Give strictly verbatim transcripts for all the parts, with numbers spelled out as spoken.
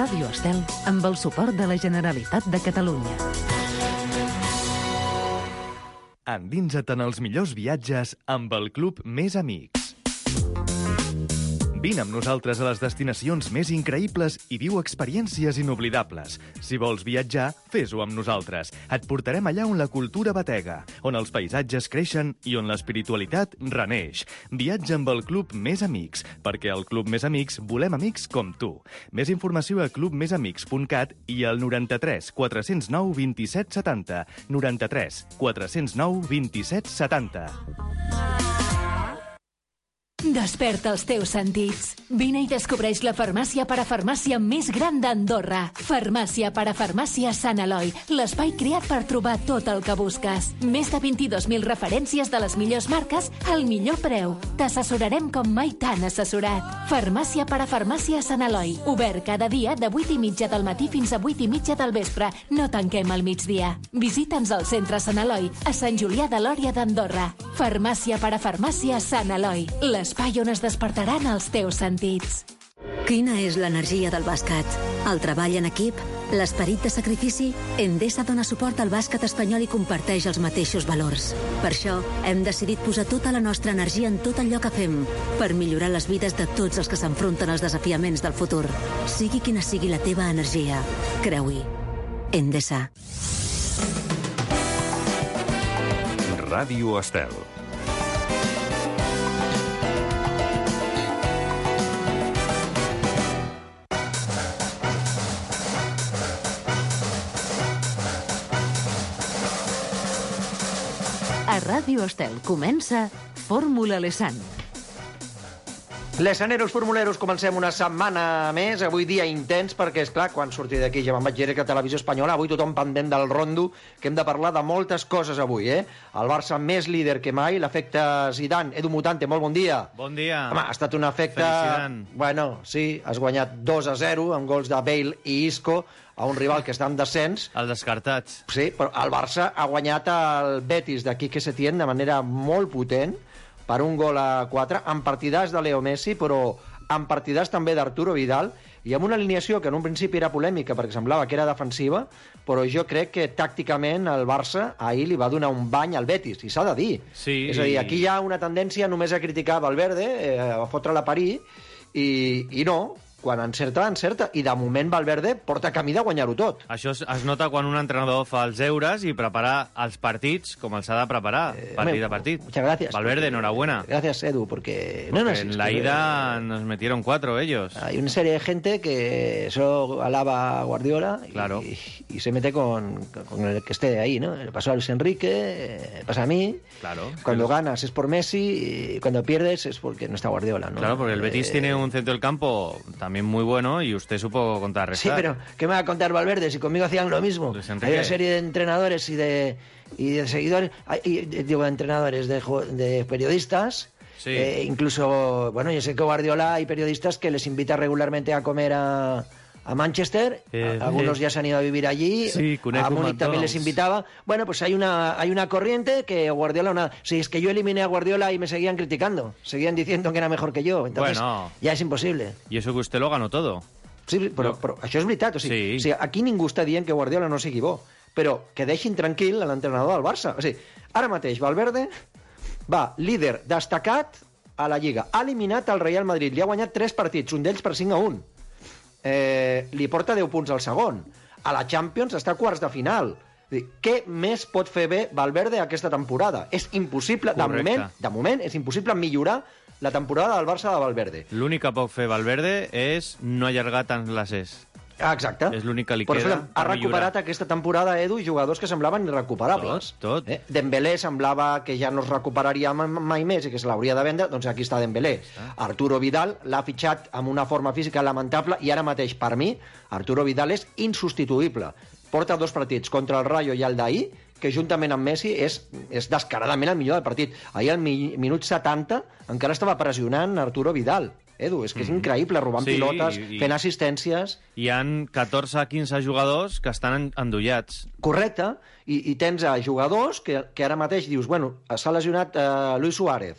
Ràdio Estel amb el suport de la Generalitat de Catalunya. Endinsa't en els millors viatges amb el Club Més Amics. Vine amb nosaltres a les destinacions més increïbles i viu experiències inoblidables. Si vols viatjar, fes-ho amb nosaltres. Et portarem allà on la cultura batega, on els paisatges creixen i on l'espiritualitat reneix. Viatja amb el Club Més Amics, perquè al Club Més Amics volem amics com tu. Més informació a club més amics punt cat i al noranta-tres quatre zero nou vint-i-set setanta. noranta-tres quatre zero nou vint-i-set setanta. Desperta els teus sentits. Vine i descobreix la farmàcia parafarmàcia més gran d'Andorra. Farmàcia parafarmàcia Sant Eloi, l'espai creat per trobar tot el que busques. Més de vint-i-dos mil referències de les millors marques al millor preu. T'assessorarem com mai t'han assessorat. Farmàcia parafarmàcia Sant Eloi. Obert cada dia de vuit i mitja del matí fins a vuit i mitja del vespre. No tanquem al migdia. Visita'ns al centre Sant Eloi, a Sant Julià de Lòria d'Andorra. Farmàcia parafarmàcia Sant Eloi. L'espai on es despertaran els teus sentits. Quina és l'energia del bàsquet? El treball en equip? L'esperit de sacrifici? Endesa dona suport al bàsquet espanyol i comparteix els mateixos valors. Per això, hem decidit posar tota la nostra energia en tot allò que fem, per millorar les vides de tots els que s'enfronten als desafiaments del futur. Sigui quina sigui la teva energia, creu-hi. Endesa. Ràdio Estel. A Ràdio Estel comença Fórmula Lesan. Lesaneros, formuleros, comencem una setmana més, avui dia intens, perquè, és clar, quan surti d'aquí ja me'n vaig dir que a Televisió Espanyola, avui tothom pendent del rondo, que hem de parlar de moltes coses avui, eh? El Barça més líder que mai, l'efecte Zidane. Edu Mutante, molt bon dia. Bon dia. Home, ha estat un efecte... Felicitant. Bueno, sí, has guanyat dos a zero, amb gols de Bale i Isco, a un rival que està en descens. El descartats. Sí, però el Barça ha guanyat el Betis de Quique Setién de manera molt potent, per un gol a quatre, en partidars de Leo Messi, però en partidars també d'Arturo Vidal, i amb una alineació que en un principi era polèmica perquè semblava que era defensiva, però jo crec que tàcticament el Barça ahir li va donar un bany al Betis, i s'ha de dir. Sí. És a dir, aquí hi ha una tendència només a criticar Valverde, eh, a fotre-la a parir, i, i no, quan encerta, encerta. I de moment Valverde porta camí de guanyar-ho tot. Això es, es nota quan un entrenador fa els deures i prepara els partits com els ha de preparar, eh, partit a partit. Muchas gracias. Valverde, enhorabuena. Gracias, Edu, porque... porque no, no, en es la que... ida nos metieron cuatro ellos. Hay una serie de gente que solo alaba a Guardiola y, claro. y, y se mete con, con el que esté ahí, ¿no? Le pasó a Luis Enrique, pasa a mí. Claro. Cuando es... ganas es por Messi y cuando pierdes es porque no está Guardiola, ¿no? Claro, porque el Betis eh... tiene un centro del campo también muy bueno y usted supo contrarrestar. Sí, pero ¿qué me va a contar Valverde si conmigo hacían lo mismo? Hay una serie de entrenadores y de, y de seguidores, y, digo, de entrenadores, de, de periodistas. Sí. Eh, incluso, bueno, yo sé que Guardiola hay periodistas que les invita regularmente a comer a, a Manchester, eh, a, algunos eh. ya se han ido a vivir allí, sí, a Múnich también les invitaba. Bueno, pues hay una, hay una corriente que Guardiola... Una, sí, es que yo eliminé a Guardiola y me seguían criticando, seguían diciendo que era mejor que yo, entonces bueno, ya es imposible. Y eso que usted lo ganó todo. Sí, però, però això és veritat, o sigui, sí. o sigui, aquí ningú està dient que Guardiola no sigui bo, però que deixin tranquil a l'entrenador del Barça. O sigui, ara mateix Valverde va líder destacat a la Lliga, ha eliminat el Real Madrid, li ha guanyat tres partits, un d'ells per cinc a un, eh, li porta deu punts al segon, a la Champions està a quarts de final. Què més pot fer bé Valverde aquesta temporada? És impossible, de moment, de moment és impossible millorar la temporada del Barça de Valverde. L'únic que pot fer Valverde és no allargar tant les es. Ah, exacte. És l'únic que li per queda. Ha recuperat millorar. Aquesta temporada, Edu, jugadors que semblaven irrecuperables. Tot, tot. Eh? Dembélé semblava que ja no es recuperaria mai més i que se l'hauria de vendre, doncs aquí està Dembélé. Ah. Arturo Vidal l'ha fitxat amb una forma física lamentable i ara mateix, per mi, Arturo Vidal és insubstituïble. Porta dos partits contra el Rayo i el d'ahir, que juntament amb Messi és, és descaradament el millor del partit. Ahir al mi, minut setanta encara estava pressionant Arturo Vidal. Edu, és que és increïble, robant sí, pilotes, i, fent assistències... Hi han catorze a quinze jugadors que estan endollats. Correcte, i, i tens a jugadors que, que ara mateix dius, bueno, s'ha lesionat uh, Luis Suárez,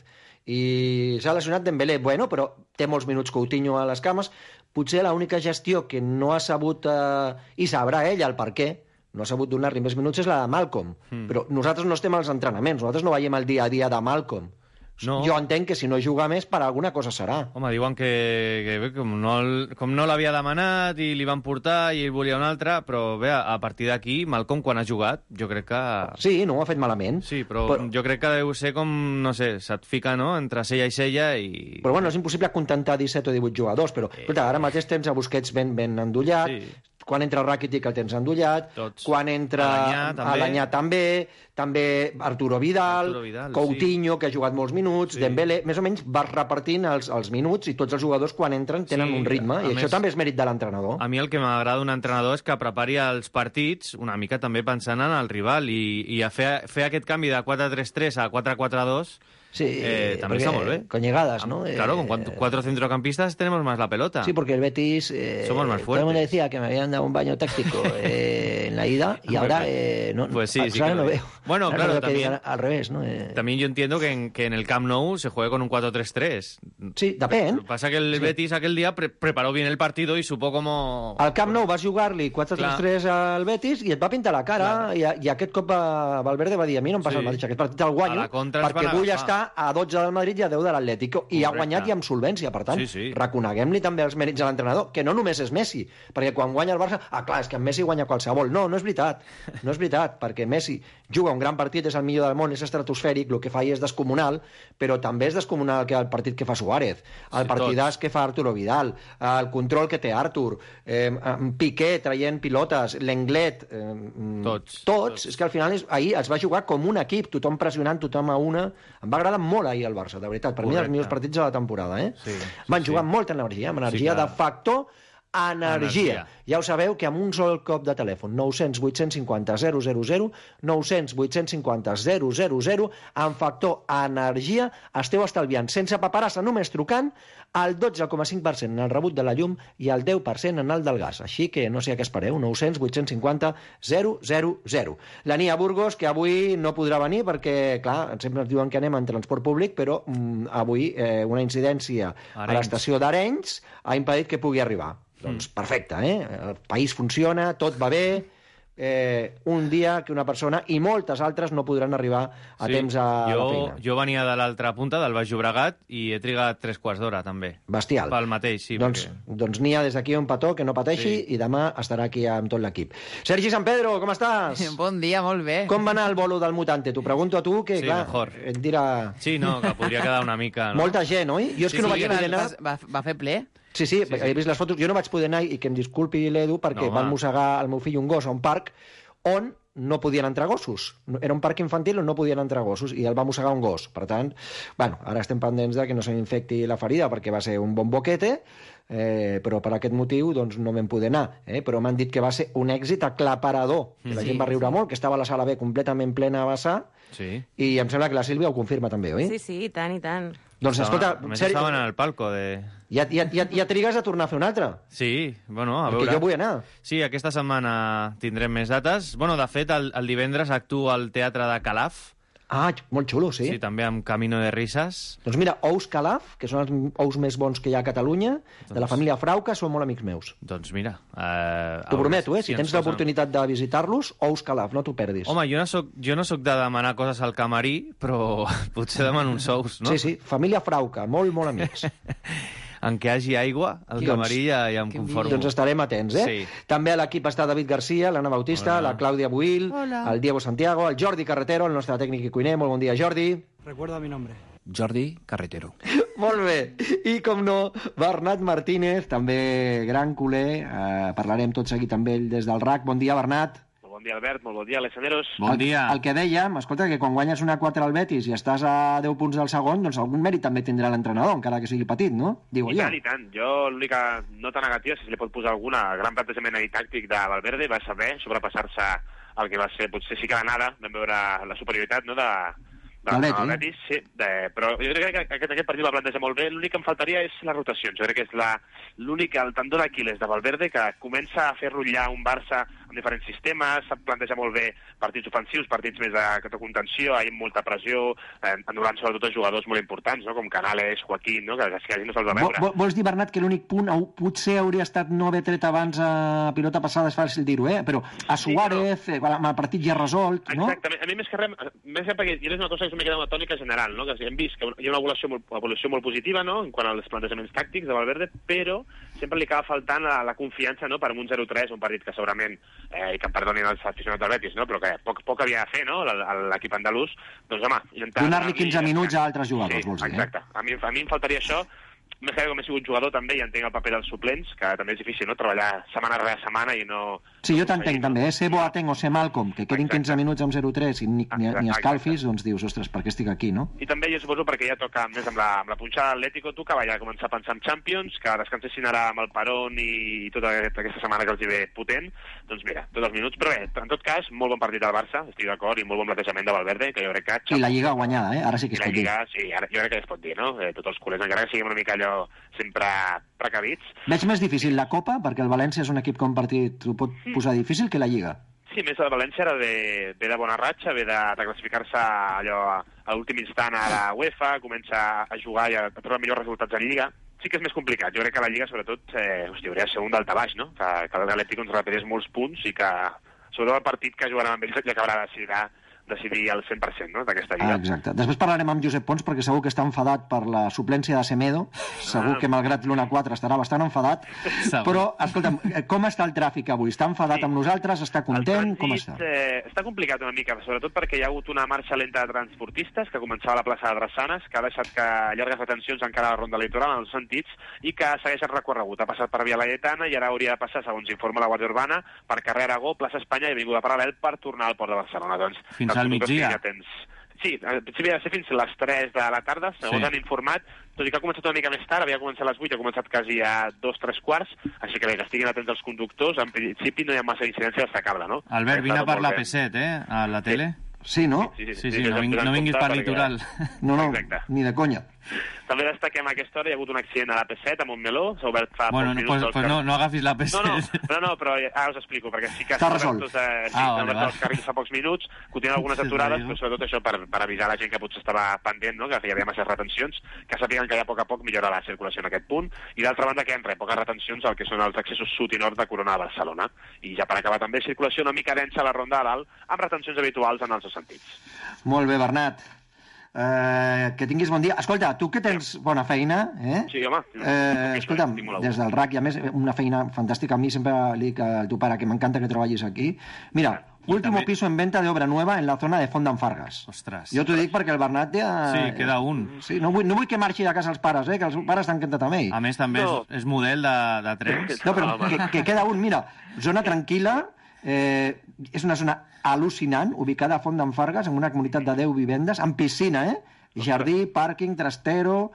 i s'ha lesionat Dembélé, bueno, però té molts minuts Coutinho a les cames. Potser l'única gestió que no ha sabut, eh, i sabrà ell el per què, no ha sabut donar-li més minuts, és la de Malcolm. Mm. Però nosaltres no estem als entrenaments, nosaltres no veiem el dia a dia de Malcolm. No. Jo entenc que si no juga més, per alguna cosa serà. Home, diuen que, que bé, com no, com no l'havia demanat i li van portar i ell volia un altre, però bé, a partir d'aquí, Malcolm, quan ha jugat, jo crec que... Sí, no ho ha fet malament. Sí, però, però... jo crec que deu ser com, no sé, se't fica, no?, entre cella i cella i... Però bueno, és impossible contentar disset o divuit jugadors, però eh... escolta, ara mateix tens a Busquets ben, ben endollat, sí. Quan entra Rakitic el tens endollat, Tots. Quan entra Alanyà també, també Arturo Vidal, Arturo Vidal Coutinho, sí. que ha jugat molts minuts, sí. Dembélé, més o menys vas repartint els, els minuts i tots els jugadors quan entren tenen sí, un ritme, i més, això també és mèrit de l'entrenador. A mi el que m'agrada d'un entrenador és que prepari els partits una mica també pensant en el rival i, i a fer, fer aquest canvi de quatre tres tres a quatre quatre dos. Sí, eh, también está muy bien. Con llegadas, ¿no? Claro, con cuatro, cuatro centrocampistas tenemos más la pelota. Sí, porque el Betis... Eh, somos más fuertes. Todo el mundo decía que me habían dado un baño táctico eh, en la ida y ahora eh, no, pues sí, sí ahora que no veo. Bueno, ahora claro, veo también, que al revés, ¿no? Eh... También yo entiendo que en, que en el Camp Nou se juegue con un cuatro tres tres. Sí, depèn. Lo que pasa que el sí. Betis aquel día pre preparó bien el partido y supo como... Al Camp Nou vas jugar-li quatre tres tres al Betis i et va pintar la cara i, i aquest cop va, Valverde va dir a mi no em passa sí. el mateix, aquest partit el guanyo perquè vull estar a dotze del Madrid i a deu de l'Atlético, i ha guanyat i amb solvència, per tant, sí, sí. reconeguem-li també els mèrits a l'entrenador, que no només és Messi, perquè quan guanya el Barça, ah, clar, és que en Messi guanya qualsevol. No, no és veritat, no és veritat, perquè Messi juga un gran partit, és el millor del món, és estratosfèric, el que fa és descomunal, però també és descomunal que el partit que fa Suárez, el sí, partidàs tots. Que fa Arturo Vidal, el control que té Artur, eh, Piqué traient pilotes, l'Englet, eh, tots. tots, tots, és que al final és, ahir es va jugar com un equip, tothom pressionant, tothom a una. Em va agradar molt ahir el Barça, de veritat, per Correcte. Mi els millors partits de la temporada, eh? Sí, sí, Van jugar sí. molt en energia, amb energia sí, de factor energia. energia. Ja ho sabeu que amb un sol cop de telèfon, nou cents vuit cents cinquanta zero zero zero, nou cents vuit cents cinquanta zero zero zero, amb factor energia esteu estalviant sense paperassa, només trucant, el dotze coma cinc per cent en el rebut de la llum i el deu per cent en el del gas. Així que no sé a què espereu, nou cents vuit cents cinquanta zero zero zero. La Nia Burgos, que avui no podrà venir perquè, clar, sempre ens diuen que anem en transport públic, però mm, avui eh, una incidència Arenys. A l'estació d'Arenys ha impedit que pugui arribar. Doncs perfecte, eh? El país funciona, tot va bé, eh, un dia que una persona i moltes altres no podran arribar a sí, temps a jo, la feina. Jo venia de l'altra punta, del Baix Llobregat, i he trigat tres quarts d'hora, també. Bestial. Pel mateix, sí. Doncs, perquè... doncs Nia, des d'aquí un petó, que no pateixi, sí. I demà estarà aquí amb tot l'equip. Sergi San Pedro, com estàs? Bon dia, molt bé. Com va anar el bolo del Mutante? T'ho pregunto a tu, que sí, clar, mejor. Et dirà... Sí, no, que podria quedar una mica... No? Molta gent, oi? Jo és sí, que no sí, vaig poder anar... Va, va fer ple? Sí, sí, sí, sí, he vist les fotos. Jo no vaig poder anar, i que em disculpi l'Edu, perquè no, van mossegar el meu fill un gos a un parc on no podien entrar gossos. Era un parc infantil on no podien entrar gossos i el va mossegar un gos. Per tant, bueno, ara estem pendents de que no se m'infecti la ferida perquè va ser un bon boquete, eh, però per aquest motiu doncs, no vam poder anar. Eh? Però m'han dit que va ser un èxit aclaparador, que la sí, gent va riure sí. molt, que estava a la sala B completament plena a vessar, sí. I em sembla que la Sílvia ho confirma també, oi? Sí, sí, i tant, i tant. Doncs escolta... A més seri... estaven en el palco de... Ja, ja, ja, ja trigues a tornar a fer un altre? Sí, bueno, a veure... Perquè jo vull anar. Sí, aquesta setmana tindrem més dates. Bueno, de fet, el, el divendres actua al Teatre de Calaf. Ah, molt xulo, sí. Sí, també amb Camino de Risas. Doncs mira, ous Calaf, que són els ous més bons que hi ha a Catalunya, doncs... de la família Frauca, són molt amics meus. Doncs mira... Eh, T'ho prometo, eh? Si, si tens l'oportunitat de visitar-los, ous Calaf, no t'ho perdis. Home, jo no, soc, jo no soc de demanar coses al camarí, però potser demano uns ous, no? Sí, sí, família Frauca, molt, molt amics. En què hagi aigua, al doncs, camarí ja, ja em conformo. Doncs estarem atents, eh? Sí. També a l'equip està David Garcia, l'Anna Bautista, Hola. La Clàudia Buil, Hola. El Diego Santiago, el Jordi Carretero, el nostre tècnic i cuiner. Molt bon dia, Jordi. Recuerda mi nombre. Jordi Carretero. Molt bé. I, com no, Bernat Martínez, també gran culer. Eh, parlarem tot seguit amb ell des del R A C. Bon dia, Bernat. Bon dia, Albert. Molt bon dia, Alexanderos. Bon dia. El, el que dèiem, escolta, que quan guanyes una quatre al Betis i estàs a deu punts del segon, doncs algun mèrit també tindrà l'entrenador, encara que sigui petit, no? Digo I jo. tant, i tant. Jo l'única nota negativa, si se li pot posar alguna, gran plantejament i tàctic de Valverde, va saber sobrepassar-se el que va ser, potser sí que l'anada, vam veure la superioritat, no?, de... del Betis, Betis, sí, de, però jo crec que aquest, aquest partit va plantejar molt bé. L'únic que em faltaria és les rotacions. Jo crec que és l'únic, el tendó d'Aquil·les de Valverde, que comença a fer rotllar un Barça amb diferents sistemes, sap plantejar molt bé partits ofensius, partits més de, de contenció, hi ha molta pressió, eh, anul·lant sobretot a jugadors molt importants, no? Com Canales, Joaquín, no? que, que no se'ls va veure. Vol, vols dir, Bernat, que l'únic punt potser hauria estat no haver tret abans a pilota passada, és fàcil dir-ho, eh? Però a Suárez, sí, no. amb el partit ja resolt, no? Exactament. A mi més que res, més que perquè és una cosa que m'he quedat una tònica general, no? Que hem vist que hi ha una evolució molt, evolució molt positiva, no? En quant als plantejaments tàctics de Valverde, però sempre li acaba faltant la, la confiança, no? Per un zero tres, un partit que segurament, eh, i que em perdonin els aficionats del Betis, no? Però que poc, poc havia de fer, no? L'equip andalús, doncs home... Donar-li quinze minuts a altres jugadors, sí, vols dir, exacte. eh? A mi, a mi em faltaria això. Més que com he sigut jugador també i entenc el paper dels suplents, que també és difícil, no?, treballar setmana rere setmana i no... Sí, jo t'entenc també, eh? Ser Boateng o ser Malcolm, que quedin quinze minuts amb zero tres i ni, ni, ni escalfis, doncs dius, ostres, per què estic aquí, no? I també jo suposo perquè ja toca més amb la, amb la punxada de l'Atlético, tu que va ja començar a pensar en Champions, que descansessin ara amb el Perón i tota aquesta setmana que els hi ve potent, doncs mira, tots els minuts, però bé, en tot cas, molt bon partit del Barça, estic d'acord, i molt bon plantejament de Valverde, que jo crec que... I la Lliga guanyada, eh? Ara sí que es pot dir. La Lliga, sí, ara, jo crec que es pot dir, no? Eh, tots els culers, encara que siguem una mica allò sempre precavits. Veig més difícil la Copa, perquè el València és un equip que un partit ho pot posar difícil, que la Lliga. Sí, més el València ara ve, ve de bona ratxa, ve de, de classificar-se allò a l'últim instant a la UEFA, comença a jugar i a, a trobar millors resultats en Lliga. Sí que és més complicat. Jo crec que la Lliga, sobretot, eh, hosti, hauria de ser un daltabaix, no? Que, que l'Atlètic ens repetís molts punts i que, sobretot el partit que jugaran amb ells, ja acabarà de decidir decidir el cent per cent, no?, d'aquesta lliga. Ah, exacte. Després parlarem amb Josep Pons, perquè segur que està enfadat per la suplència de Semedo. Segur ah. que, malgrat l'u a quatre, estarà bastant enfadat. Però, escolta'm, com està el tràfic avui? Està enfadat sí. amb nosaltres? Està content? Trànsit, com està? Eh, està complicat una mica, sobretot perquè hi ha hagut una marxa lenta de transportistes que començava a la plaça de Drassanes, que ha deixat que llargues retencions encara a la ronda litoral en els sentits i que segueix el recorregut. Ha passat per Via Laietana i ara hauria de passar, segons informa la Guàrdia Urbana, per carrer Aragó, plaça Espanya i Avinguda Paral·lel per tornar al port de Barcelona. Doncs, fins al migdia. Ja tens... Sí, al principi ha de ser fins a les tres de la tarda, segons sí. han informat, tot i que ha començat una mica més tard, havia començat a les vuit, ha començat quasi a dos, tres quarts, així que bé, que estiguin atents els conductors, en principi no hi ha massa incidència destacable, no? Albert, vine a parlar P set, eh, a la tele. Sí, no? Sí, sí, sí, sí, sí no, ving, no vinguis per litoral. No, no, ni de conya. També destaquem a aquesta hora, hi ha hagut un accident a la P set a Montmeló, s'ha obert fa bueno, pocs no, minuts. Pues, pues no, no agafis la P set. No, no, però, no, però ara us explico, perquè sí que s'ha resolt. Tots, eh, sí, ah, vale, vale, els carrils fa pocs minuts, continuen algunes aturades, però sobretot això per, per avisar la gent que potser estava pendent, no?, que hi havia masses retencions, que sàpiguen que ja a poc a poc millora la circulació en aquest punt, i d'altra banda que hi ha poques retencions al que són els accessos sud i nord de Corona de Barcelona. I ja per acabar també, circulació una mica densa a la ronda de dalt, amb retencions habituals en els dos sentits. Molt bé, Bernat. Uh, que tinguis bon dia. Escolta, tu que tens bona feina, eh? Sí, home. Uh, escolta'm, des del R A C, i a més, una feina fantàstica. A mi sempre li dic al teu pare que m'encanta que treballis aquí. Mira, último piso en venta de obra nueva en la zona de Font d'en Fargues. Ostres. Jo t'ho dic perquè el Bernat ja... Sí, queda un. Sí, no vull, no vull que marxi de casa els pares, eh? Que els pares estan encantats amb ell. A més, també no. és, és model de, de trens. No, però que, que queda un. Mira, zona tranquil·la, eh, és una zona al·lucinant, ubicada a Font d'en Fargues, en una comunitat de deu vivendes, amb piscina, eh? Jardí, pàrquing, trastero,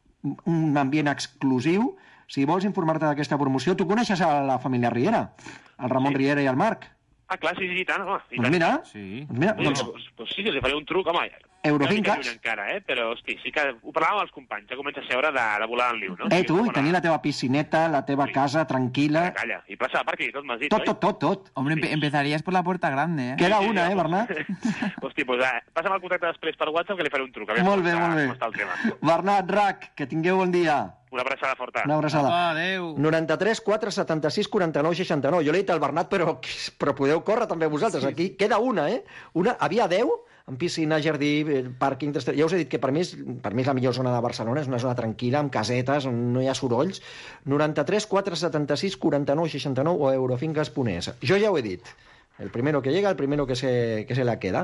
un ambient exclusiu. Si vols informar-te d'aquesta promoció, tu coneixes a la família Riera, el Ramon sí. Riera i el Marc. Ah, clar, sí, sí, tant, home. I doncs tant. mira, sí. doncs mira, doncs... doncs... Pues sí, els faré un truc, home. Eurofinques. No encara, eh? Però, hosti, sí que ho parlàvem amb els companys, ja comença a ser hora de, de volar en liu, no? Eh, tu, i tenir la teva piscineta, la teva sí. casa tranquil·la... Calla, i plaça de parking i tot, m'has dit, tot, tot, tot, tot. Hombre, sí. empezarías por la puerta grande, eh? Queda una, eh, Bernat? Hosti, pues, eh, passa'm el contacte després per WhatsApp que li faré un truc. Molt bé, molt bé. Bernat, R A C, que tingueu bon dia. Una abraçada forta. Una abraçada. Apa, adéu. noranta-tres quatre setanta-sis quaranta-nou seixanta-nou. Jo l'he dit al Bernat, però, però podeu córrer també vosaltres. Sí. Aquí queda una, eh? Una, havia deu, amb piscina, jardí, pàrquing... Ja us he dit que per mi, és, per mi és la millor zona de Barcelona, és una zona tranquil·la, amb casetes, on no hi ha sorolls. noranta-tres quatre setanta-sis quaranta-nou seixanta-nou o eurofinques punt es. Jo ja ho he dit. El primero que llega, el primero que se, que se la queda.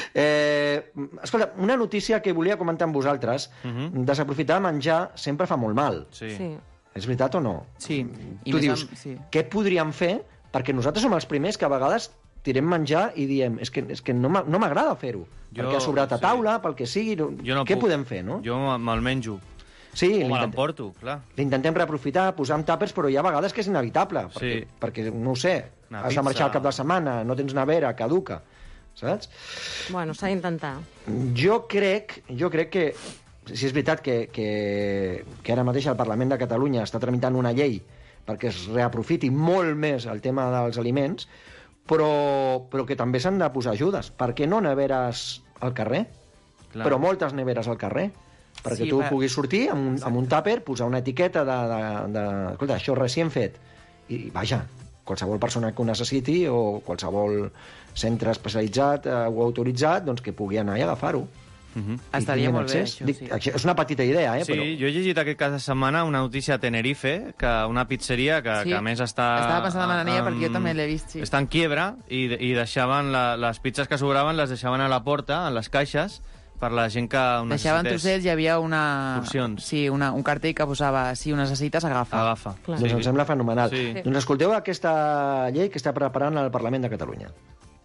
Eh, escolta, una notícia que volia comentar amb vosaltres. Uh-huh. Desaprofitar menjar sempre fa molt mal. Sí. sí. És veritat o no? Sí. Tu dius, amb... sí. què podríem fer? Perquè nosaltres som els primers que a vegades tirem menjar i diem, és que, és que no m'agrada fer-ho. Jo, perquè ha sobrat a taula, sí. pel que sigui. No, no què puc. podem fer, no? Jo me'l menjo. Sí, o me l'emporto, clar. L'intentem reaprofitar, posar amb tàpers, però hi ha vegades que és inevitable. Perquè, sí. perquè no ho sé, una has pizza. de marxar al cap de setmana, no tens nevera, caduca, saps? Bueno, s'ha d'intentar. Jo crec, jo crec que, si és veritat que, que, que ara mateix el Parlament de Catalunya està tramitant una llei perquè es reaprofiti molt més el tema dels aliments, però, però que també s'han de posar ajudes. Per què no neveres al carrer? Clar. Però moltes neveres al carrer. Perquè sí, tu va... puguis sortir amb un, amb un tàper, posar una etiqueta de, de, de... Escolta, això recient fet. I, vaja, qualsevol persona que ho necessiti o qualsevol centre especialitzat eh, o autoritzat, doncs que pugui anar i agafar-ho. Uh-huh. Estaria molt bé, això, Dic, sí. És una petita idea, eh? Sí, però... jo he llegit aquest cas de setmana una notícia a Tenerife, que una pizzeria que, sí. que a més està... Estava pensant en l'anella perquè jo també l'he vist, sí. Està en quiebra i, i deixaven la, les pizzas que sobraven, les deixaven a la porta, en les caixes, per la gent que ho necessités. Deixaven trossets, hi havia una... Porcions. Sí, una, un cartell que posava, si ho necessites, agafa. Agafa. Clar. Doncs sí. Em sembla fenomenal. Sí. Doncs escolteu aquesta llei que està preparant el Parlament de Catalunya.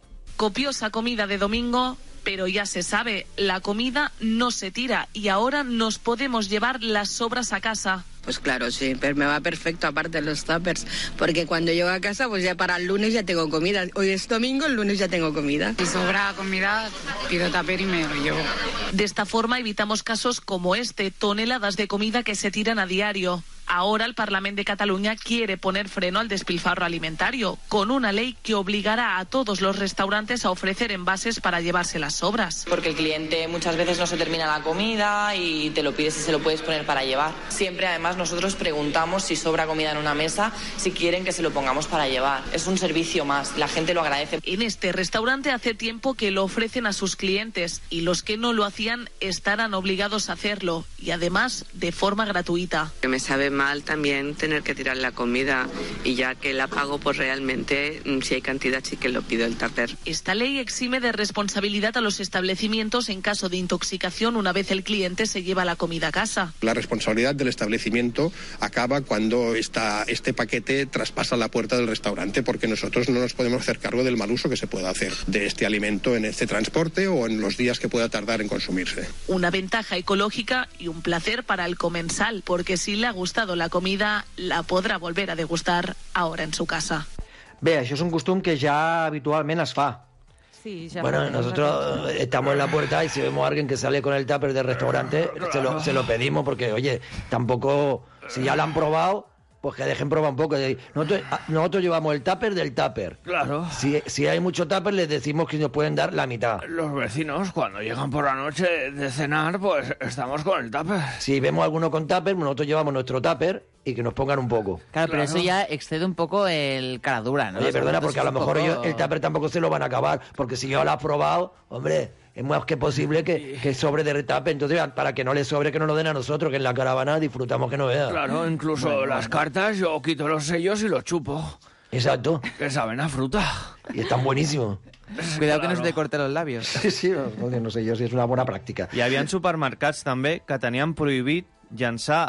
Copiosa comida de domingo, pero ya se sabe, la comida no se tira y ahora nos podemos llevar las sobras a casa. Pues claro, sí, pero me va perfecto aparte de los tuppers, porque cuando llego a casa, pues ya para el lunes ya tengo comida. Hoy es domingo, el lunes ya tengo comida. Si sobra comida, pido tupper y me lo llevo. De esta forma evitamos casos como este, toneladas de comida que se tiran a diario. Ahora el Parlamento de Cataluña quiere poner freno al despilfarro alimentario, con una ley que obligará a todos los restaurantes a ofrecer envases para llevarse las sobras. Porque el cliente muchas veces no se termina la comida y te lo pides y se lo puedes poner para llevar. Siempre, además, nosotros preguntamos si sobra comida en una mesa, si quieren que se lo pongamos para llevar. Es un servicio más, la gente lo agradece. En este restaurante hace tiempo que lo ofrecen a sus clientes y los que no lo hacían estarán obligados a hacerlo y además de forma gratuita. Que me sabe mal también tener que tirar la comida y ya que la pago, pues realmente si hay cantidad sí que lo pido el tupper. Esta ley exime de responsabilidad a los establecimientos en caso de intoxicación una vez el cliente se lleva la comida a casa. La responsabilidad del establecimiento acaba cuando esta, este paquete traspasa la puerta del restaurante, porque nosotros no nos podemos hacer cargo del mal uso que se pueda hacer de este alimento en este transporte o en los días que pueda tardar en consumirse. Una ventaja ecológica y un placer para el comensal, porque si le ha gustado la comida, la podrá volver a degustar ahora en su casa. Bé, això és un costum que ja habitualment es fa. Sí, ya bueno, nosotros estamos en la puerta y si vemos a alguien que sale con el tupper del restaurante, claro. se, lo, se lo pedimos porque, oye, tampoco, si ya lo han probado, pues que dejen probar un poco. Nosotros, nosotros llevamos el tupper del tupper. Claro. Si, si hay mucho tupper, les decimos que nos pueden dar la mitad. Los vecinos, cuando llegan por la noche de cenar, pues estamos con el tupper. Si vemos a alguno con tupper, nosotros llevamos nuestro tupper y que nos pongan un poco. Claro, pero claro. Eso ya excede un poco el cara dura, ¿no? Oye, perdona, porque a lo mejor poco... ellos el tupper tampoco se lo van a acabar, porque si yo lo has probado, hombre, es más que posible que, que sobre de tupper. Entonces, para que no le sobre, que no lo den a nosotros, que en la caravana disfrutamos que no vea. Claro, incluso bueno, las cartas, yo quito los sellos y los chupo. Exacto. Que saben a fruta. Y están buenísimos. Cuidado claro. que no se te corten los labios. Sí, sí, no, no sé jo si és una bona pràctica. Hi havia supermercats també que tenien prohibit llançar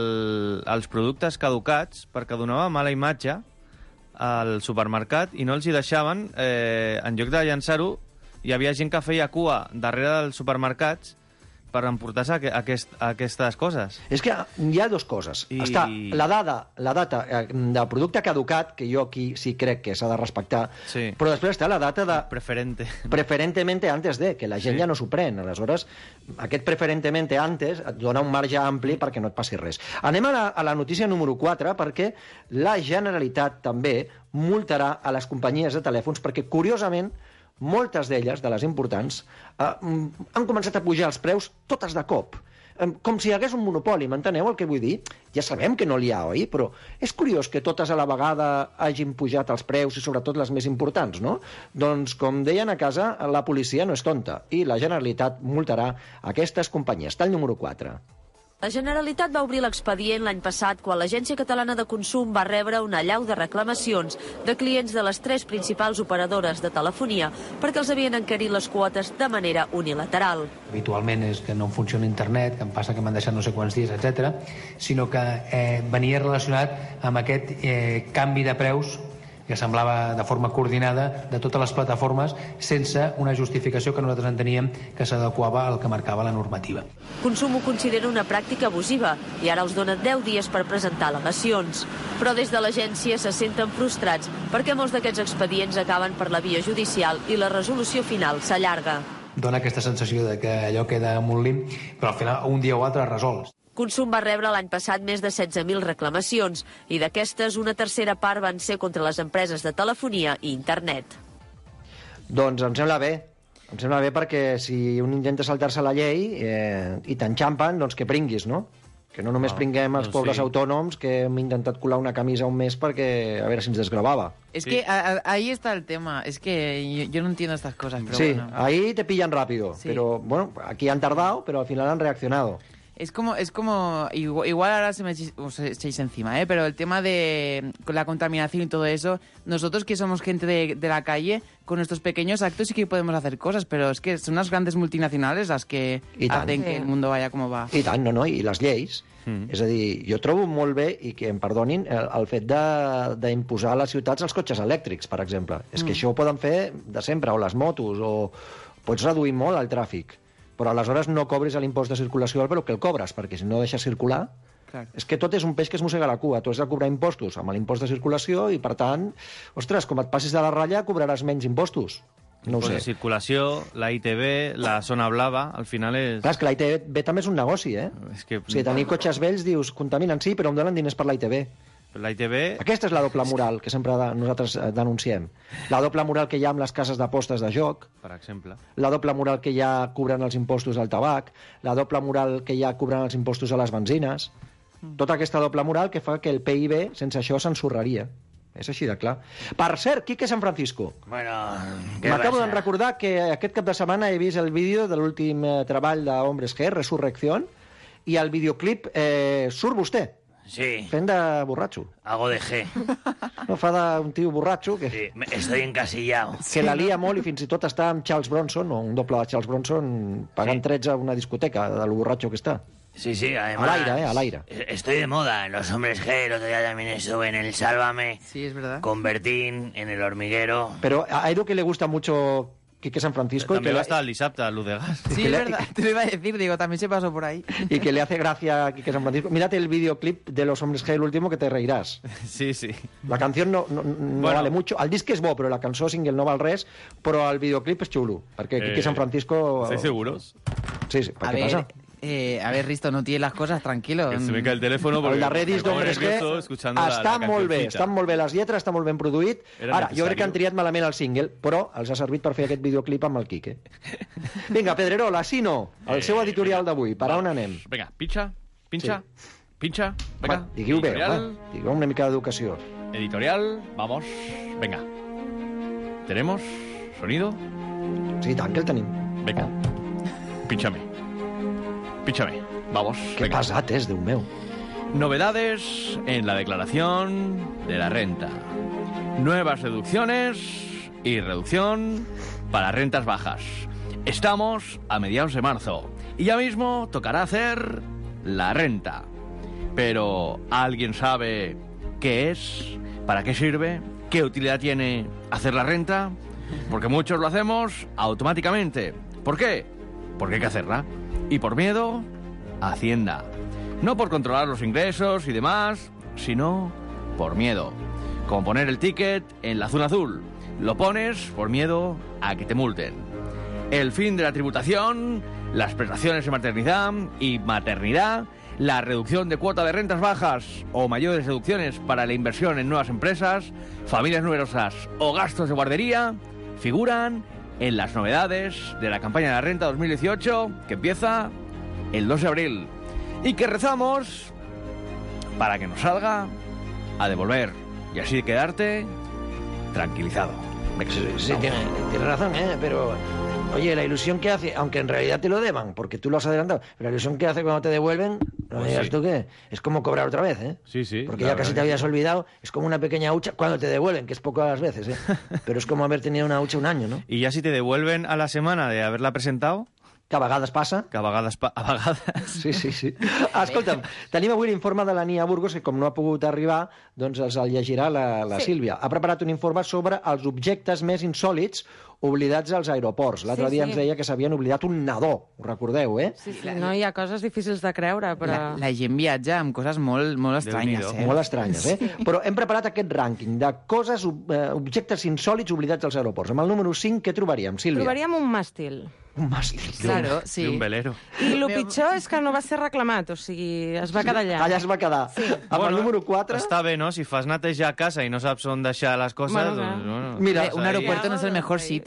el, els productes caducats perquè donava mala imatge al supermercat i no els hi deixaven, eh, en lloc de llançar-ho, hi havia gent que feia cua darrere dels supermercats per emportar-se aquest, aquestes coses. És que hi ha dues coses. I... Està la dada, la data del producte caducat, que jo aquí sí crec que s'ha de respectar, sí. Però després està la data de... Preferente. Preferentemente antes de, que la gent sí. Ja no s'ho pren. Aleshores, aquest preferentemente antes et dona un marge ampli perquè no et passi res. Anem a la, a la notícia número quatre, perquè la Generalitat també multarà a les companyies de telèfons, perquè, curiosament, moltes d'elles, de les importants, eh, han començat a pujar els preus totes de cop. Eh, com si hi hagués un monopoli, m'enteneu el que vull dir? Ja sabem que no n'hi ha, oi? Però és curiós que totes a la vegada hagin pujat els preus i sobretot les més importants, no? Doncs, com deien a casa, la policia no és tonta i la Generalitat multarà aquestes companyies. Tall número quatre. La Generalitat va obrir l'expedient l'any passat quan l'Agència Catalana de Consum va rebre una allau de reclamacions de clients de les tres principals operadores de telefonia perquè els havien encarit les quotes de manera unilateral. Habitualment és que no funciona internet, que em passa que m'han deixat no sé quants dies, etcètera, sinó que eh, venia relacionat amb aquest eh, canvi de preus que semblava de forma coordinada de totes les plataformes sense una justificació que nosaltres enteníem que s'adequava al que marcava la normativa. Consum ho considera una pràctica abusiva i ara els dona deu dies per presentar al·legacions. Però des de l'agència se senten frustrats perquè molts d'aquests expedients acaben per la via judicial i la resolució final s'allarga. Dona aquesta sensació de que allò queda en un lim, però al final un dia o altre es resol. Consum va rebre l'any passat més de setze mil reclamacions i d'aquestes una tercera part van ser contra les empreses de telefonia i internet. Doncs em sembla bé. Em sembla bé perquè si un intenta saltar-se la llei eh, i t'enxampen, doncs que pringuis, no? Que no només Ah, pringuem els doncs pobres sí. autònoms que hem intentat colar una camisa un mes perquè a veure si ens desgravava. Es que a- a- ahí está el tema. Es que yo, yo no entiendo estas cosas, pero Sí, bueno. ahí te pillan rápido. Sí. Pero bueno, aquí han tardado, pero al final han reaccionado. Es como, es como igual, igual ahora se me echéis- os echéis encima, ¿eh? Pero el tema de con la contaminación y todo eso, nosotros que somos gente de, de la calle, con nuestros pequeños actos sí que podemos hacer cosas, pero es que son las grandes multinacionales las que I tant. hacen que el mundo vaya como va. I tant, no, no, i les lleis. Mm. És a dir, jo trobo molt bé, i que em perdonin, el, el fet de- d'imposar a les ciutats els cotxes elèctrics, per exemple. És que Mm. això ho poden fer de sempre, o les motos, o pots reduir molt el tràfic. Però aleshores no cobris l'impost de circulació al que el cobres, perquè si no deixes circular... Claro. És que tot és un peix que es mossega la cua. Tu has de cobrar impostos amb l'impost de circulació i, per tant, ostres, com et passis de la ratlla, cobraràs menys impostos. No ho Impost sé. de circulació, la I T V, la zona blava, al final és... Clar, és que la I T V també és un negoci, eh? És que... O sigui, tenir cotxes vells, dius, contaminen, sí, però em donen diners per la I T V. La I T V... Aquesta és la doble moral que sempre de, nosaltres eh, denunciem. La doble moral que hi ha amb les cases d'apostes de joc, Per exemple. la doble moral que hi ha cobrant els impostos al tabac, la doble moral que hi ha cobrant els impostos a les benzines, tota aquesta doble moral que fa que el P I B, sense això, s'ensorraria. És així de clar. Per cert, Quique San Francisco. Bueno, què M'acabo passa? de recordar que aquest cap de setmana he vist el vídeo de l'últim eh, treball d'Hombres G, Resurrección, i al videoclip eh, surt vostè, Sí, fent de borratxo. hago de G. No, fa d'un tio borratxo que, Sí, me- estoy encasillado. que la lia molt i fins i tot està amb Charles Bronson, o un doble de Charles Bronson, pagant trets a una discoteca de lo borratxo que està. Sí, sí, además... Al aire, eh, al aire. Estoy de moda en los hombres G. El otro día también estuve en el Sálvame. Sí, es verdad. Con Bertín, en el hormiguero. Pero a Edu que le gusta mucho Quique San Francisco y També que, va le, estar el dissabte a l'U de Gas. Sí, que es le- verdad. Te lo iba a decir, digo, también se pasó por ahí. y que le hace gracia a Quique San Francisco. Mírate el videoclip de Los Hombres G, el último, que te reirás. Sí, sí. La canción no, no, no Bueno. vale mucho. El disc és bo, però la cançó single no val res, però el videoclip és xulo, perquè Quique Eh, San Francisco... ¿Estáis seguros? Sí, sí, per A què ver, passa? eh, a ver, Risto, no tienes las cosas, tranquilo. Que se me cae el teléfono porque El darrer me disc pongo d'Hombres G nervioso escuchando la- està la molt bé, cancioncita. estan molt bé les lletres, està molt ben produït. Era Ara, jo crec que han necesario. triat malament el single, però els ha servit per fer aquest videoclip amb el Quique. Vinga, Pedrerol, Asino, el seu editorial d'avui. Per on anem? Venga, pincha, pincha, pincha. Venga, Va, diguiu bé, editorial, va. Digueu una mica d'educació. editorial, vamos. Venga. ¿Tenemos sonido? Sí, tant que el tenim. Venga. Pínchame. Pínchame. Vamos. Que venga. pesat és, Déu meu. Novedades en la declaración de la renta. Nuevas deducciones y reducción para rentas bajas. Estamos a mediados de marzo y ya mismo tocará hacer la renta. Pero ¿alguien sabe qué es? ¿Para qué sirve? ¿Qué utilidad tiene hacer la renta? Porque muchos lo hacemos automáticamente. ¿Por qué? Porque hay que hacerla. Y por miedo a Hacienda. No por controlar los ingresos y demás, sino por miedo. Como poner el ticket en la zona azul. Lo pones por miedo a que te multen. El fin de la tributación, las prestaciones de maternidad y maternidad, la reducción de cuota de rentas bajas o mayores deducciones para la inversión en nuevas empresas, familias numerosas o gastos de guardería, figuran en las novedades de la campaña de la renta dos mil dieciocho, que empieza el dos de abril, y que rezamos para que nos salga a devolver y así quedarte tranquilizado. Venga, Sí, sí, vamos. tiene, tiene razón, ¿eh? Pero, oye, la ilusión que hace, aunque en realidad te lo deban, porque tú lo has adelantado, pero la ilusión que hace cuando te devuelven, no Pues me digas sí. tú que es como cobrar otra vez, ¿eh? Sí, sí. Porque la ya casi verdad te que habías sí. olvidado, es como una pequeña hucha cuando te devuelven, que es poco a las veces, ¿eh? Pero es como haber tenido una hucha un año, ¿no? Y ya si te devuelven a la semana de haberla presentado, Que a vegades passa. que a vegades, pa- a vegades... Sí, sí, sí. Escolta'm, tenim avui l'informe de la Nia Burgos, que com no ha pogut arribar, doncs els el llegirà la, la Sí. Sílvia. Ha preparat un informe sobre els objectes més insòlits oblidats als aeroports. L'altre Sí, dia sí. ens deia que s'havien oblidat un nadó, ho recordeu, eh? Sí, sí, no hi ha coses difícils de creure, però... La, la gent viatja amb coses molt, molt estranyes, Déu-n'hi-do. eh? Molt estranyes, eh? Però hem preparat aquest rànquing de coses, eh, objectes insòlits oblidats als aeroports. Amb el número cinc, què trobaríem, Sílvia? Trobaríem un màstil. Un màstil. Claro, sí. De un velero. I el pitjor és que no va ser reclamat, o sigui, es va quedar allà. Allà es va quedar. Sí. Amb el número quatre... Està bé, no? Si fas netejar a casa i no saps on deixar les coses... Bueno, doncs, clar. bueno, Mira, pues Un ahí- aeropuerto no es el mejor sitio.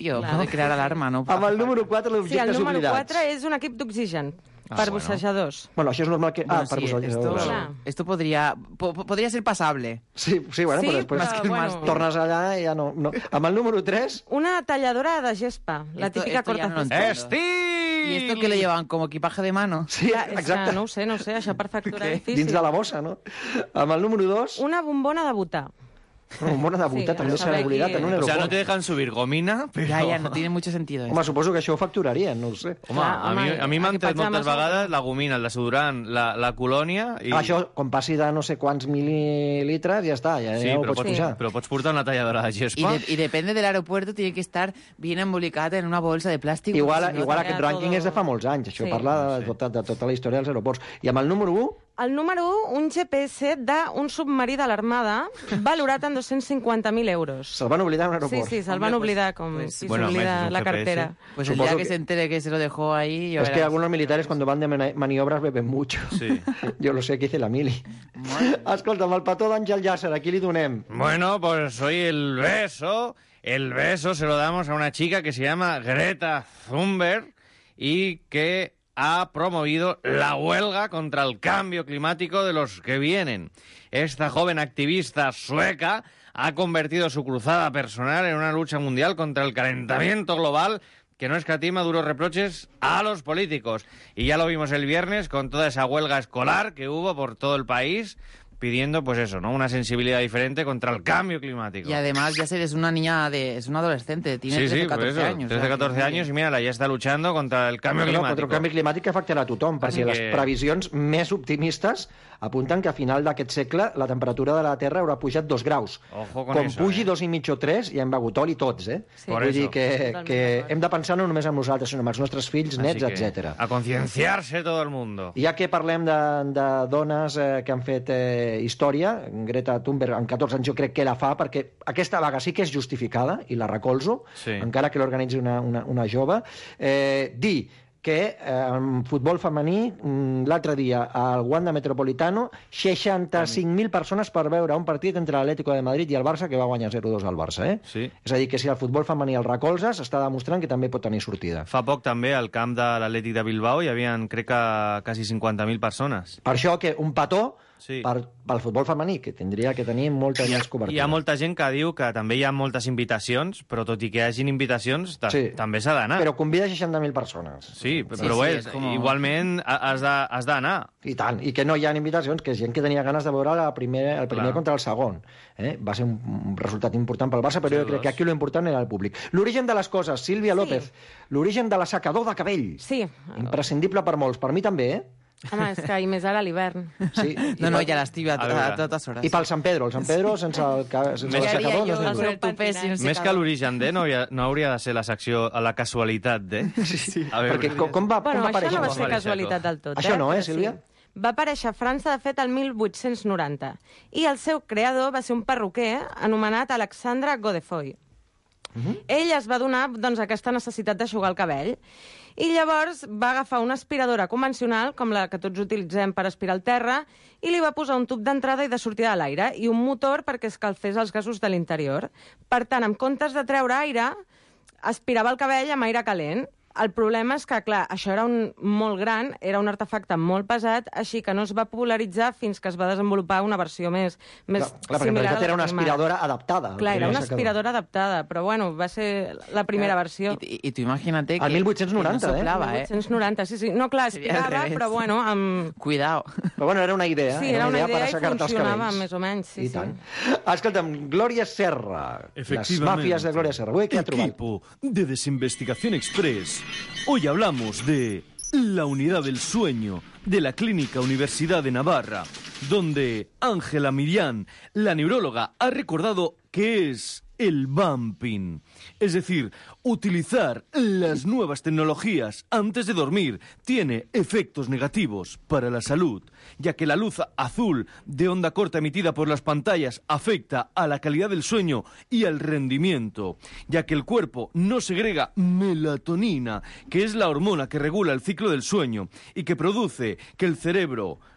tio, Clar. de crear alarma, no? Amb el número quatre, Sí, l'objectes el número oblidats. quatre és un equip d'oxigen Ah, per bueno. bussejadors. Bueno, això és normal que... Ah, Bueno, per sí, bussejadors. esto, esto podría, po- podría ser pasable. Sí, sí, bueno, Sí, però després però, bueno. tornes allà i ja no, no... Amb el número tres... Una talladora de gespa, la Esto- típica esto ya no lo cortacésped. entiendo. ¿Y esto que le llevan como equipaje de mano? Sí, Clar, és exacte. que no ho sé, no ho sé, això per facturar Què? difícil. Dins de la bossa, no? Amb el número dos... Una bombona de butà. Una bombona de butà, Sí, també a s'ha saber oblidat qui- en un O aeroport. sea, no te dejan subir gomina, però... Ya, ya, no tiene mucho sentido eso. Home, suposo que això ho facturarien, no ho sé. Home, a mi, a mi m'han tret equipatge moltes amb vegades la gomina, el desodorant, la, la colònia... I... I... Això, quan passi de no sé quants mil·lilitres, ja està, ja, Sí, ja ho però pots pots, pujar. però pots portar una talladora de Y, gespa. de- y depende del aeropuerto, tiene que estar bien embolicada en una bolsa de plástico. Igual, porque si no igual te aquest queda rànquing todo- és de fa molts anys, això Sí. parla de tota, de tota la història dels aeroports. I amb el número un, El número un, un G P S d'un submarí de l'Armada valorat en dos-cents cinquanta mil euros. se'l van oblidar en un Sí, aeroport. sí, se'l van oblidar com pues, si bueno, s'oblida almenys un la G P S. cartera. Pues el Supongo día que, que- se entere que se lo dejó ahí... ya Es que verás. algunos militares cuando van de mani- maniobras beben mucho. Sí. Yo lo sé, que hice la mili. Escolta, amb el petó d'Àngel Llàcer, a qui li donem? Bueno, pues hoy el beso, el beso se lo damos a una chica que se llama Greta Thunberg y que ha promovido la huelga contra el cambio climático de los que vienen. Esta joven activista sueca ha convertido su cruzada personal en una lucha mundial contra el calentamiento global que no escatima duros reproches a los políticos. Y ya lo vimos el viernes con toda esa huelga escolar que hubo por todo el país, pidiendo, pues eso, ¿no? Una sensibilidad diferente contra el cambio climático. Y además, ya sé, es una niña, de, es una adolescente, tiene Sí, trece sí, o por catorce eso, años. trece, o sea, catorce que- años i mira, ja està luchando contra el canvi No, climàtic. contra el canvi climàtic que afectarà a tothom, perquè Així les que- previsions més optimistes apunten que a final d'aquest segle la temperatura de la Terra haurà pujat dos graus. Ojo con Com eso, pugi eh? dos i mig o tres, ja hem begut oli tots, eh? Sí. Por Vull eso. dir que, Totalment que d'acord. hem de pensar no només en nosaltres, sinó en els nostres fills, Así nets, que, etcètera. A concienciarse todo el mundo. Ja que parlem de, de dones eh, que han fet eh, història, Greta Thunberg amb catorze anys jo crec que la fa, perquè aquesta vaga sí que és justificada, i la recolzo, Sí. encara que l'organitzi una, una, una jove, eh, dir que eh, en futbol femení mm, l'altre dia al Wanda Metropolitano seixanta-cinc mil persones per veure un partit entre l'Atlético de Madrid i el Barça que va guanyar zero dos al Barça, eh? Sí. És a dir, que si el futbol femení el recolzes està demostrant que també pot tenir sortida. Fa poc també al camp de l'Atlètic de Bilbao hi havia, crec que, quasi cinquanta mil persones. Per això que un petó Sí. per, pel futbol femení, que tindria que tenir molta més cobertura. Hi ha molta gent que diu que també hi ha moltes invitacions, però tot i que hi hagin invitacions, ta Sí. també s'ha d'anar. Però convida seixanta mil persones. Sí, però Sí, sí, sí, és, és com- igualment ha- has de- has d'anar. I tant, i que no hi ha invitacions, que és gent que tenia ganes de veure la primer, el primer Clar. contra el segon. Eh? Va ser un, un resultat important pel Barça, però jo crec que aquí l'important era el públic. L'origen de les coses, Sílvia López, l'origen de l'assecador de cabell. Sí. Imprescindible per molts, per mi també, eh? Home, és que i més ara a l'hivern. Sí. No, no, ya la estive a, A a, veure. a totes hores. I pel Sant Pedro, el Sant Pedro sense el ca- sense Més l'assecador no és jo, ningú. sobre el tupé sin Més secador. que l'origen de, no, hauria, no hauria de ser la secció a la casualitat de. Sí, sí. A veure, Perquè com, com va, Bueno, com va això aparèixer? no va com ser va aparèixer, casualitat del tot. Això eh? no, eh, Però Sílvia? Sí. Va aparèixer a França, de fet, el mil vuit-cents noranta. I el seu creador va ser un perruquer anomenat Alexandre Godefroy. Ell es va donar doncs, aquesta necessitat d'aixugar el cabell i llavors va agafar una aspiradora convencional, com la que tots utilitzem per aspirar el terra, i li va posar un tub d'entrada i de sortida de l'aire i un motor perquè escalfés els gasos de l'interior. Per tant, en comptes de treure aire, aspirava el cabell amb aire calent. El problema és que, clar, això era un molt gran, era un artefacte molt pesat, així que no es va popularitzar fins que es va desenvolupar una versió més, més Clar, clar, perquè en similar a realitat la era una que tenim ara. aspiradora adaptada. Clar, era una L'assecador. aspiradora adaptada, però bueno, va ser la primera versió. Y, y tú imagínate que, Al mil vuit-cents noranta, que no eh? soplava, mil vuit-cents noranta, sí, sí. No, clar, Seria al aspirava, revés. però bueno, amb... Cuidado. Però bueno, era una idea. Sí, era una idea per i assecar-te els funcionava cabells. més o menys, sí, I sí. tant. Escolta'm, Glòria Serra. Les Efectivamente. màfies de Glòria Serra. Avui què ha trobat? Equipo de Desinvestigación Express. Hoy hablamos de la unidad del sueño de la Clínica Universidad de Navarra, donde Ángela Mirián, la neuróloga, ha recordado que es el bumping. Es decir, utilizar las nuevas tecnologías antes de dormir tiene efectos negativos para la salud, ya que la luz azul de onda corta emitida por las pantallas afecta a la calidad del sueño y al rendimiento, ya que el cuerpo no segrega melatonina, que es la hormona que regula el ciclo del sueño y que produce que el cerebro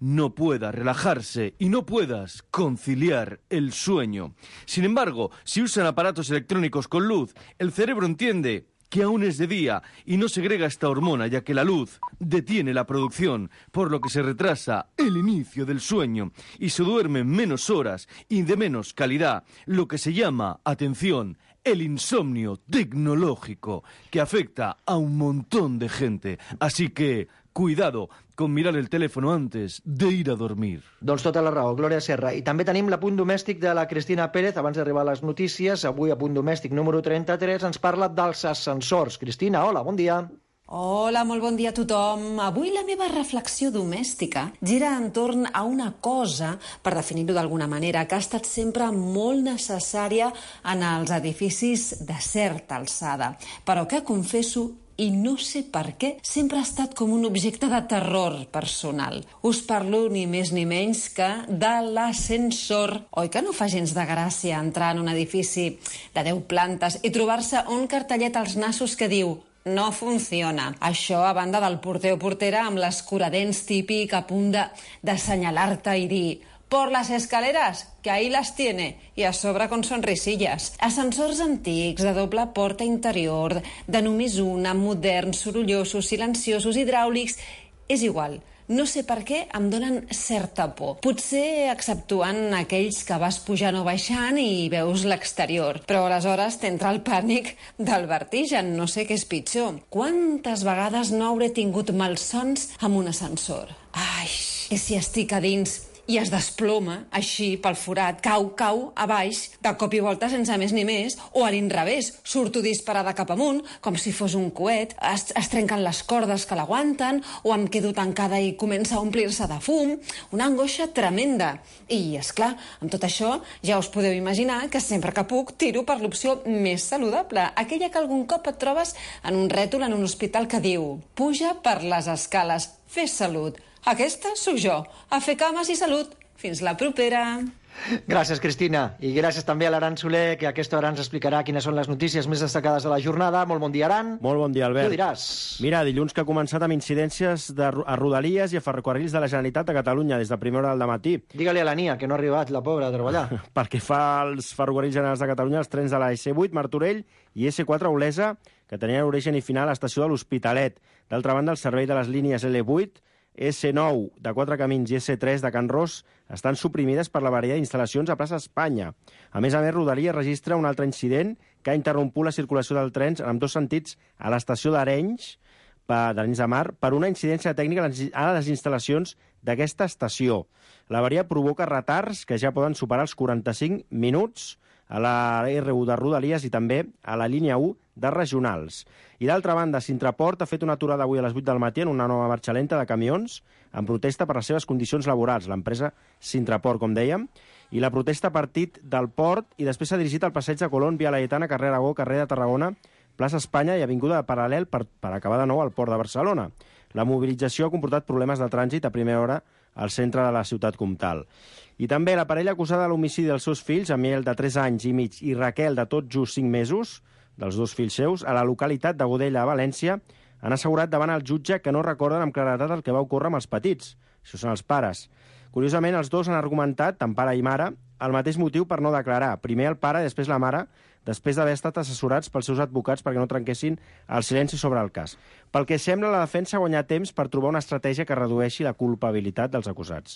no pueda relajarse y no puedas conciliar el sueño. Sin embargo, si usan aparatos electrónicos con luz, el cerebro entiende que aún es de día y no segrega esta hormona, ya que la luz detiene la producción, por lo que se retrasa el inicio del sueño y se duermen menos horas y de menos calidad, lo que se llama, atención, el insomnio tecnológico, que afecta a un montón de gente. Así que, cuidado con mirar el teléfono antes de ir a dormir. Doncs tota la raó, Glòria Serra. I també tenim l'apunt domèstic de la Cristina Pérez, abans d'arribar a les notícies. Avui, a punt domèstic número trenta-tres, ens parla dels ascensors. Cristina, hola, bon dia. Hola, molt bon dia a tothom. Avui la meva reflexió domèstica gira entorn a una cosa, per definir-ho d'alguna manera, que ha estat sempre molt necessària en els edificis de certa alçada, però que, confesso, i no sé per què, sempre ha estat com un objecte de terror personal. Us parlo ni més ni menys que de l'ascensor. Oi que no fa gens de gràcia entrar en un edifici de deu plantes i trobar-se un cartellet als nassos que diu «No funciona». Això a banda del porter o portera amb l'escuradents típic a punt d'assenyalar-te i dir «Por las escaleras, que ahí las tiene», i a sobre con sonrisillas. Ascensors antics, de doble porta interior, de només una, moderns, sorollosos, silenciosos, hidràulics... És igual, no sé per què em donen certa por. Potser exceptuant aquells que vas pujant o baixant i veus l'exterior, però aleshores t'entra el pànic del vertigen, no sé què és pitjor. Quantes vegades no hauré tingut malsons amb un ascensor? Ai, i si estic a dins i es desploma, així, pel forat, cau, cau, a baix, de cop i volta sense més ni més, o a l'inrevés, surto disparada cap amunt, com si fos un coet, es, es trenquen les cordes que l'aguanten, o em quedo tancada i comença a omplir-se de fum, una angoixa tremenda. I, és clar, amb tot això, ja us podeu imaginar que sempre que puc tiro per l'opció més saludable, aquella que algun cop et trobes en un rètol en un hospital que diu «Puja per les escales, fes salut». Aquesta sóc jo. A fer cames i salut. Fins la propera. Gràcies, Cristina. I gràcies també a l'Aran Soler, que a aquesta hora ens explicarà quines són les notícies més destacades de la jornada. Molt bon dia, Aran. Molt bon dia, Albert. Tu diràs. Mira, dilluns que ha començat amb incidències de, a Rodalies i a ferrocarrils de la Generalitat de Catalunya des de primera hora del matí. Digue-li a la Nia, que no ha arribat, la pobra, a treballar. Pel que fa als ferrocarrils generals de Catalunya, els trens de la esse vuit, Martorell, i esse quatre, Olesa, que tenien origen i final a l'estació de l'Hospitalet. D'altra banda, el servei de les línies ele vuit, esse nou de Quatre Camins i esse tres de Can Ros estan suprimides per la variedad d'instal·lacions a plaça Espanya. A més a més, Rodalies registra un altre incident que ha interromput la circulació del trens en dos sentits a l'estació d'Arenys, d'Arenys de Mar, per una incidència tècnica a les instal·lacions d'aquesta estació. La avaria provoca retards que ja poden superar els quaranta-cinc minuts a la erre u de Rodalies i també a la línia u de regionals. I d'altra banda, Sintraport ha fet una aturada avui a les vuit del matí en una nova marxa lenta de camions en protesta per les seves condicions laborals, l'empresa Sintraport, com dèiem, i la protesta ha partit del port i després s'ha dirigit al passeig de Colón, Via Laietana, carrer Aragó, carrer de Tarragona, plaça Espanya i avinguda de Paral·lel per, per acabar de nou al port de Barcelona. La mobilització ha comportat problemes de trànsit a primera hora al centre de la ciutat comtal. I també la parella acusada de l'homicidi dels seus fills, Amiel, de tres anys i mig, i Raquel, de tot just cinc mesos, dels dos fills seus, a la localitat de Godella, a València, han assegurat davant el jutge que no recorden amb claredat el que va ocórrer amb els petits. Això són els pares. Curiosament, els dos han argumentat, tant pare i mare, el mateix motiu per no declarar. Primer el pare i després la mare, després d'haver estat assessorats pels seus advocats perquè no trenquessin el silenci sobre el cas. Pel que sembla, la defensa ha guanyat temps per trobar una estratègia que redueixi la culpabilitat dels acusats.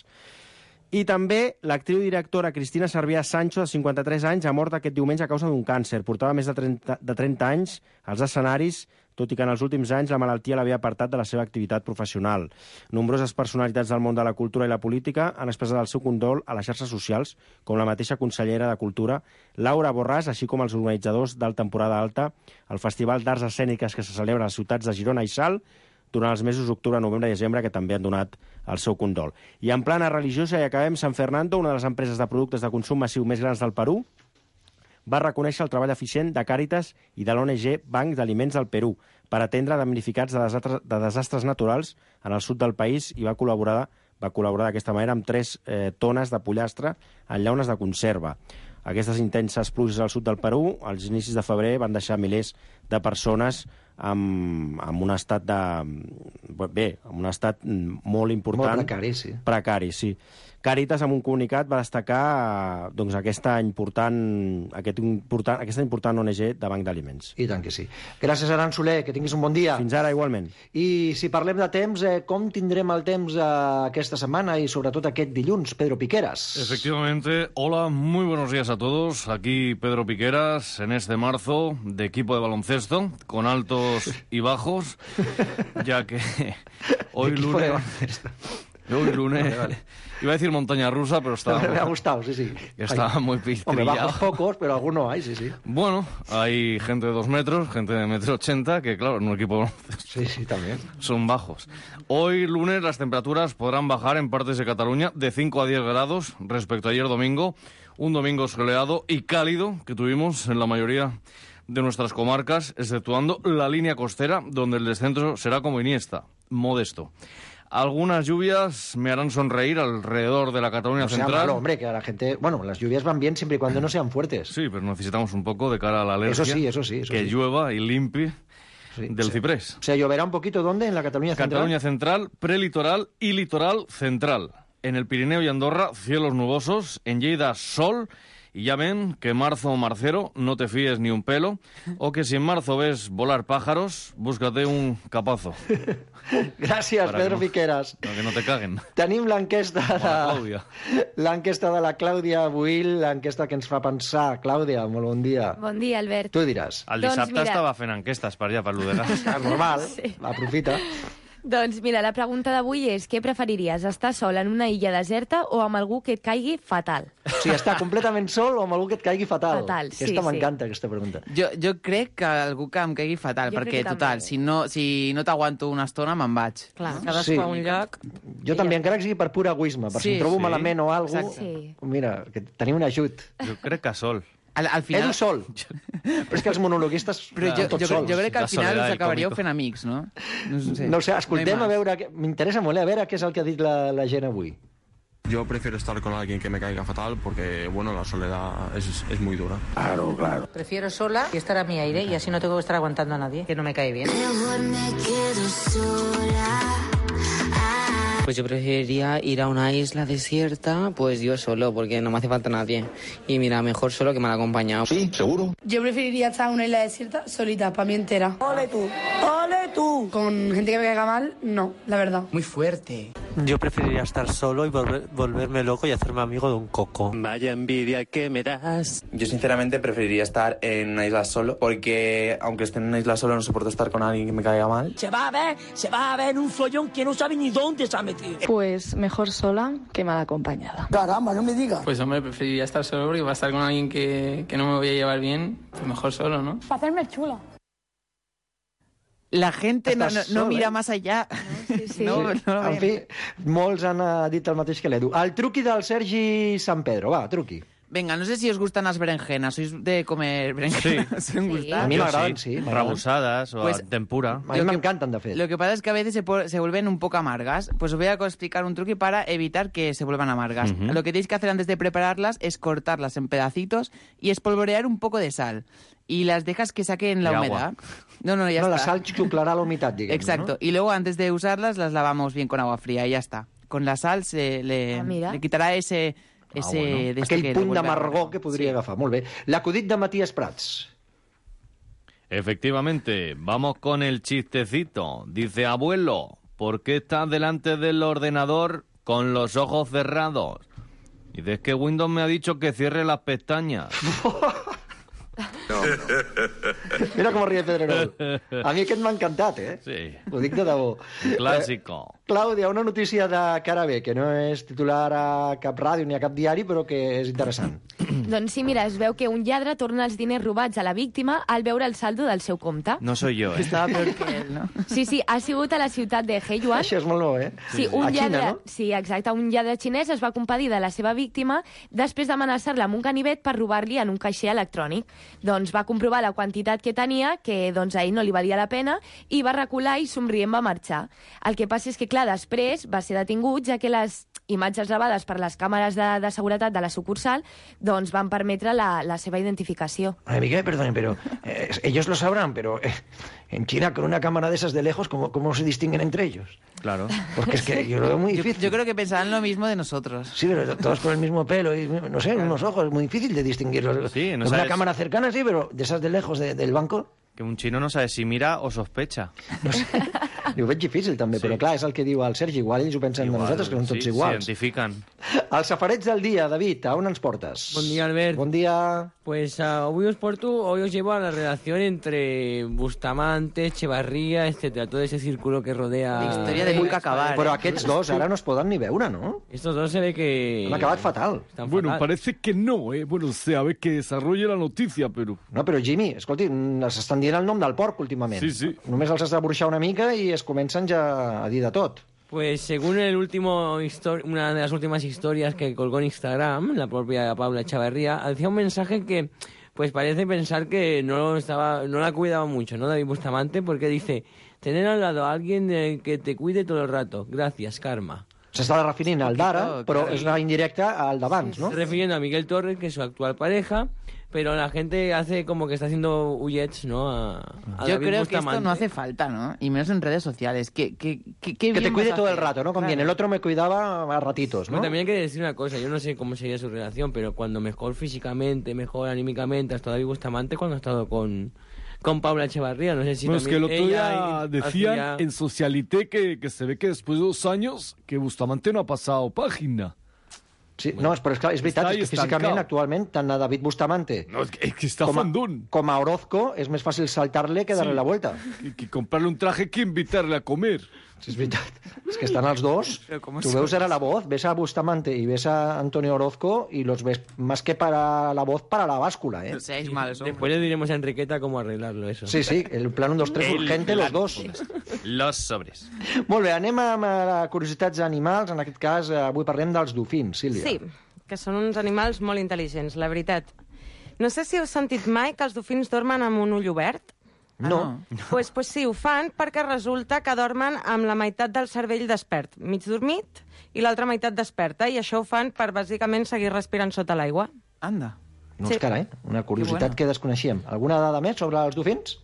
I també l'actriu i directora Cristina Sarbià Sancho, de cinquanta-tres anys, ha mort aquest diumenge a causa d'un càncer. Portava més de trenta, de trenta anys als escenaris, tot i que en els últims anys la malaltia l'havia apartat de la seva activitat professional. Nombroses personalitats del món de la cultura i la política han expressat el seu condol a les xarxes socials, com la mateixa consellera de Cultura, Laura Borràs, així com els organitzadors del Temporada Alta, el Festival d'Arts Escèniques que se celebra a les ciutats de Girona i Salt, durant els mesos d'octubre, novembre i desembre, que també han donat el seu condol. I en plana religiosa, i acabem, San Fernando, una de les empreses de productes de consum massiu més grans del Perú, va reconèixer el treball eficient de Càritas i de l'O N G Banc d'Aliments del Perú per atendre damnificats de desastres, de desastres naturals en el sud del país i va col·laborar, va col·laborar d'aquesta manera amb tres eh, tones de pollastre en llaunes de conserva. Aquestes intenses pluges al sud del Perú, als inicis de febrer, van deixar milers de persones amb, amb un estat de... Bé, amb un estat molt important. Molt precari, sí. Precari, sí. Càritas, amb un comunicat, va destacar doncs, aquesta, important, aquest important, aquesta important O N G de Banc d'Aliments. I tant que sí. Gràcies, Aran Soler, que tinguis un bon dia. Fins ara, igualment. I si parlem de temps, eh, com tindrem el temps eh, aquesta setmana i sobretot aquest dilluns? Pedro Piqueras. Efectivamente. Hola, muy buenos días a todos. Aquí Pedro Piqueras en este marzo de equipo de baloncesto, con altos y bajos, ya que hoy lunes... Hoy lunes... Vale, vale. Iba a decir montaña rusa, pero estaba... Me ha gustado, sí, sí. Estaba Ay. muy trillado. Hombre, bajos pocos, pero algunos hay, sí, sí. Bueno, hay gente de dos metros, gente de metro ochenta, que claro, en un equipo... Sí, sí, también. Son bajos. Hoy lunes las temperaturas podrán bajar en partes de Cataluña de cinco a diez grados respecto a ayer domingo. Un domingo soleado y cálido que tuvimos en la mayoría de nuestras comarcas, exceptuando la línea costera, donde el descenso será como Iniesta, modesto. Algunas lluvias me harán sonreír alrededor de la Cataluña no sea central. Malo, hombre, que a la gente... Bueno, las lluvias van bien siempre y cuando no sean fuertes. Sí, pero necesitamos un poco de cara a la alergia. Eso sí, eso sí. Eso que sí. llueva y limpie sí, del sí. ciprés. O sea, lloverá un poquito, ¿dónde? ¿En la Cataluña central? Cataluña central, prelitoral y litoral central. En el Pirineo y Andorra, cielos nubosos. En Lleida, sol. Y ya ven que marzo o marcero, no te fíes ni un pelo, o que si en marzo ves volar pájaros, búscate un capazo. Gràcies, para Pedro no, Piqueras. Para que no te caguen. Tenim l'enquesta de... l'enquesta de la Clàudia Buil, l'enquesta que ens fa pensar. Clàudia, molt bon dia. Bon dia, Albert. Tu diràs. El dissabte doncs mira... estava fent enquestes per allà, per l'U D G. És normal, sí. Aprofita. Doncs mira, la pregunta d'avui és què preferiries, estar sol en una illa deserta o amb algú que et caigui fatal? O sigui, estar completament sol o amb algú que et caigui fatal? Fatal, sí, aquesta sí. M'encanta, aquesta pregunta. Jo, jo crec que algú que em caigui fatal, jo perquè, total, si no, si no t'aguanto una estona, me'n vaig. Clar, cadascú sí. a un lloc. Jo també, encara que sigui per pur egoisme, per sí, si em trobo sí. malament o alguna cosa, sí. Mira, que teniu un ajut. Jo crec que sol. Al, al final... Edu sol. Però és que els monologuistes Però jo, tots jo, sols. jo crec que al final us acabaríeu fent amics, no? No sé, no sé escoltem no a veure... M'interessa molt, eh, a veure què és el que ha dit la, la gent avui. Yo prefiero estar con alguien que me caiga fatal porque, bueno, la soledad es, es muy dura. Claro, claro. Prefiero sola y estar a mi aire y así no tengo que estar aguantando a nadie que no me cae bien. Mejor me quedo sola. Pues yo preferiría ir a una isla desierta, pues yo solo, porque no me hace falta nadie. Y mira, mejor solo que mal acompañado. Sí, seguro. Yo preferiría estar en una isla desierta solita, para mí entera. ¡Ole tú! ¡Ole tú! Con gente que me caiga mal, no, la verdad. Muy fuerte. Yo preferiría estar solo y volver, volverme loco y hacerme amigo de un coco. Vaya envidia que me das. Yo sinceramente preferiría estar en una isla solo, porque aunque esté en una isla solo no soporto estar con alguien que me caiga mal. Se va a ver, se va a ver un follón que no sabe ni dónde se ha metido. Pues mejor sola que mal acompañada. Caramba, no me digas. Pues hombre, preferiría estar solo porque va a estar con alguien que, que no me voy a llevar bien, pues mejor solo, ¿no? Para hacerme chula. La gente no, no, sol, no mira eh? más allá. Sí, sí. No, no, no en fi, molts han uh, dit el mateix que l'Edu. El truqui del Sergi San Pedro, va, truqui. Venga, no sé si os gustan las berenjenas. ¿Sois de comer berenjenas? Sí. Sí. A mi m'agraden, sí. Rebusadas o pues, a tempura. A mí me encantan, de fet. Lo que pasa es que a veces se, se vuelven un poco amargas. Pues os voy a explicar un truque para evitar que se vuelvan amargas. Uh-huh. Lo que tenéis que hacer antes de prepararlas es cortarlas en pedacitos y espolvorear un poco de sal. Y las dejas que saquen la y humedad. Agua. No, no, ya no, está. La sal xuclarà la humitat, diguem. Exacto. ¿no? Y luego antes de usarlas las lavamos bien con agua fría y ya está. Con la sal se le, ah, le quitará ese... Ese, ah, bueno. de Aquell que punt d'amargor que podria sí. agafar. Molt bé. L'acudit de Matías Prats. Efectivamente, vamos con el chistecito. Dice, abuelo, ¿por qué estás delante del ordenador con los ojos cerrados? Y dice, es que Windows me ha dicho que cierre las pestañas. No. Mira com ríe Pedrerol. A mi aquest m'ha encantat, eh? Sí. Ho dic de debò. Clàssico. Eh, Clàudia, una notícia de cara bé, que no és titular a cap ràdio ni a cap diari, però que és interessant. Doncs sí, mira, es veu que un lladre torna els diners robats a la víctima al veure el saldo del seu compte. No soy yo, eh? Estava peor que ell, no? Sí, sí, ha sigut a la ciutat de Heiyuan. Això és molt nou, eh? Sí, un a lladre, Xina, no? sí, exacte, un lladre xinès es va compadir de la seva víctima després d'amenaçar-la amb un ganivet per robar-li en un caixer electrònic. Doncs va comprovar la quantitat que tenia, que doncs a ell no li valia la pena, i va recular i somrient va marxar. El que passa és que, clar, després va ser detingut, ja que les imatges gravades per les càmeres de, de seguretat de la sucursal doncs van permetre la, la seva identificació. Una mica, perdón, pero eh, ellos lo sabrán, pero eh, En China, con una cámara de esas de lejos, ¿cómo, cómo se distinguen entre ellos? Claro. Porque es que yo lo veo muy Yo, difícil. yo creo que pensarán lo mismo de nosotros. Sí, pero todos con el mismo pelo y, no sé, unos ojos, muy difícil de distinguirlos. Sí, no Con sabes- una cámara cercana, sí, pero de esas de lejos de- del banco... Que un xino no sabe si mira o sospecha. Ho veig difícil, també, sí. Però clar, és el que diu el Sergi. Igual ells ho pensen de nosaltres, que són tots sí, iguals. s'identifiquen. Els safarets del dia, David, a on ens portes? Buen día, Albert. Bon dia. Pues uh, hoy os porto, hoy os llevo a la relación entre Bustamante, Echevarría, etcétera, todo ese círculo que rodea... La historia de nunca acabar. Però aquests dos ara no es poden ni veure, no? Estos dos se ve que... Han acabat fatal. Están Bueno, fatal. parece que no, ¿eh? Bueno, o sea, a ver que desarrolle la noticia, pero... No, però Jimmy, escolti, s'estan dient el nom del porc últimament. Sí, sí. Només els has de burxar una mica i es comencen ja a dir de tot. Pues según el último histor- una de las últimas historias que colgó en Instagram, la propia Paula Echevarría, hacía un mensaje que pues parece pensar que no estaba, no la cuidaba mucho, ¿no, David Bustamante? Porque dice, tener al lado a alguien eh, que te cuide todo el rato. Gracias, karma. S'està referint al d'ara, però és una indirecta al d'abans, no? Se está refiriendo a Miguel Torres, que es su actual pareja, pero la gente hace como que está haciendo ullets, ¿no? A, a Yo David creo que esto Bustamante. no hace falta, ¿no? Y menos en redes sociales. Que, que, que, que Que te bien cuide vas a todo el hacer. rato, ¿no? Con Claro. bien. El otro me cuidaba a ratitos, Pero ¿no? también hay que decir una cosa, yo no sé cómo sería su relación, pero cuando mejor físicamente, mejor anímicamente ha estado David Bustamante cuando ha estado con, con Paula Echevarría, no sé si Bueno, es que también el otro ella día ahí decían hacía- en Socialité que, que se ve que después de dos años que Bustamante no ha pasado página. Sí, no, però és, clar, és veritat, Està és que estancado. físicament, actualment, tant a David Bustamante No, es que, es que está com, a, fandón. com a Orozco és més fàcil saltar-le que darle Sí. la vuelta. Que, que comprarle un traje que invitarle a comer. Sí, és veritat. És que estan els dos. Pero ¿cómo Tu son? veus ara la voz, ves a Bustamante y ves a Antonio Orozco y los ves más que para la voz, para la báscula, ¿eh? Seáis malos, hombre. Después le diremos a Enriqueta cómo arreglarlo eso. Sí, sí, el plan un, dos, tres, El urgente, los plan. dos. Los sobres. Molt bé, anem amb eh, curiositats animals. En aquest cas, eh, avui parlem dels dofins, Sílvia. Sí, que són uns animals molt intel·ligents, la veritat. No sé si heu sentit mai que els dofins dormen amb un ull obert. No. Pues, pues sí, ho fan perquè resulta que dormen amb la meitat del cervell despert, mig dormit, i l'altra meitat desperta, i això ho fan per, bàsicament, seguir respirant sota l'aigua. Anda. No, Sí. és cara, eh? Una curiositat bueno. que desconeixíem. Alguna dada més sobre els dofins?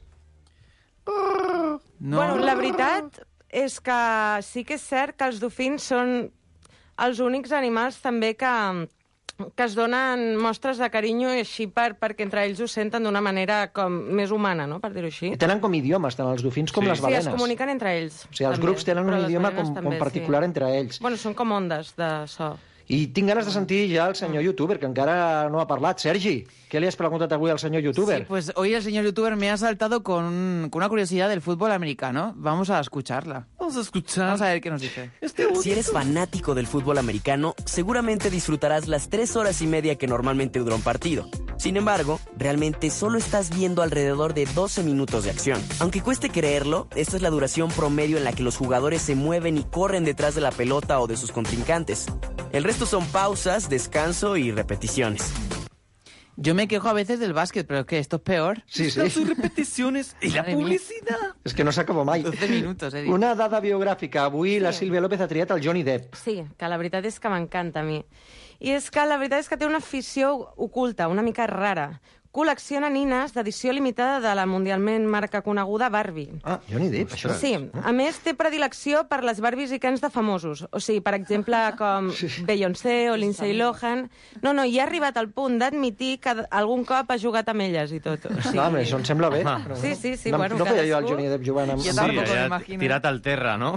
No. Bueno, la veritat és que sí que és cert que els dofins són els únics animals també que, que es donen mostres de carinyo i així per, perquè entre ells ho senten d'una manera com més humana, no?, per dir-ho així. I tenen com idiomes, tant els dofins com Sí. les Sí, balenes. es comuniquen entre ells. O sigui, els també. grups tenen Però un les idioma balenes com, com també, particular sí. entre ells. Bueno, són com ondes de so. I tinc ganes de sentir ja el senyor youtuber, que encara no ha parlat. Sergi, què li has preguntat avui al senyor youtuber? Sí, pues hoy el señor youtuber me ha saltado con, un- con una curiosidad del fútbol americano. Vamos a escucharla. Vamos a escuchar. Vamos a ver qué nos dice. Si eres fanático del fútbol americano, seguramente disfrutarás las tres horas y media que normalmente dura un partido. Sin embargo, realmente solo estás viendo alrededor de doce minutos de acción. Aunque cueste creerlo, esta es la duración promedio en la que los jugadores se mueven y corren detrás de la pelota o de sus contrincantes. El resto son pausas, descanso y repeticiones. Yo me quejo a veces del básquet, pero es que esto es peor. Sí, sí. Sus repeticiones y la Madre mía. publicidad. És que no s'acaba mai. doce minutos, he dit. Una dada biogràfica. Avui la Sílvia López ha triat el Johnny Depp. Sí, que la veritat és que m'encanta a mi. I és que la veritat és que té una afició oculta, una mica rara. Col·lecciona nines d'edició limitada de la mundialment marca coneguda Barbie. Ah, Johnny Depp, això. Sí, a més té predilecció per les Barbies i Kens de famosos. O sigui, per exemple, com Beyoncé o Lindsay Lohan. No, no, i ha arribat al punt d'admitir que algun cop ha jugat amb elles i tot. O sigui... No, home, això em sembla bé. Ah. Però... Sí, sí, sí, no, bueno, no feia jo el cadascú- Johnny Depp jugant amb... Jo amb- tampoco sí, me ya imagino. tirat al terra, ¿no?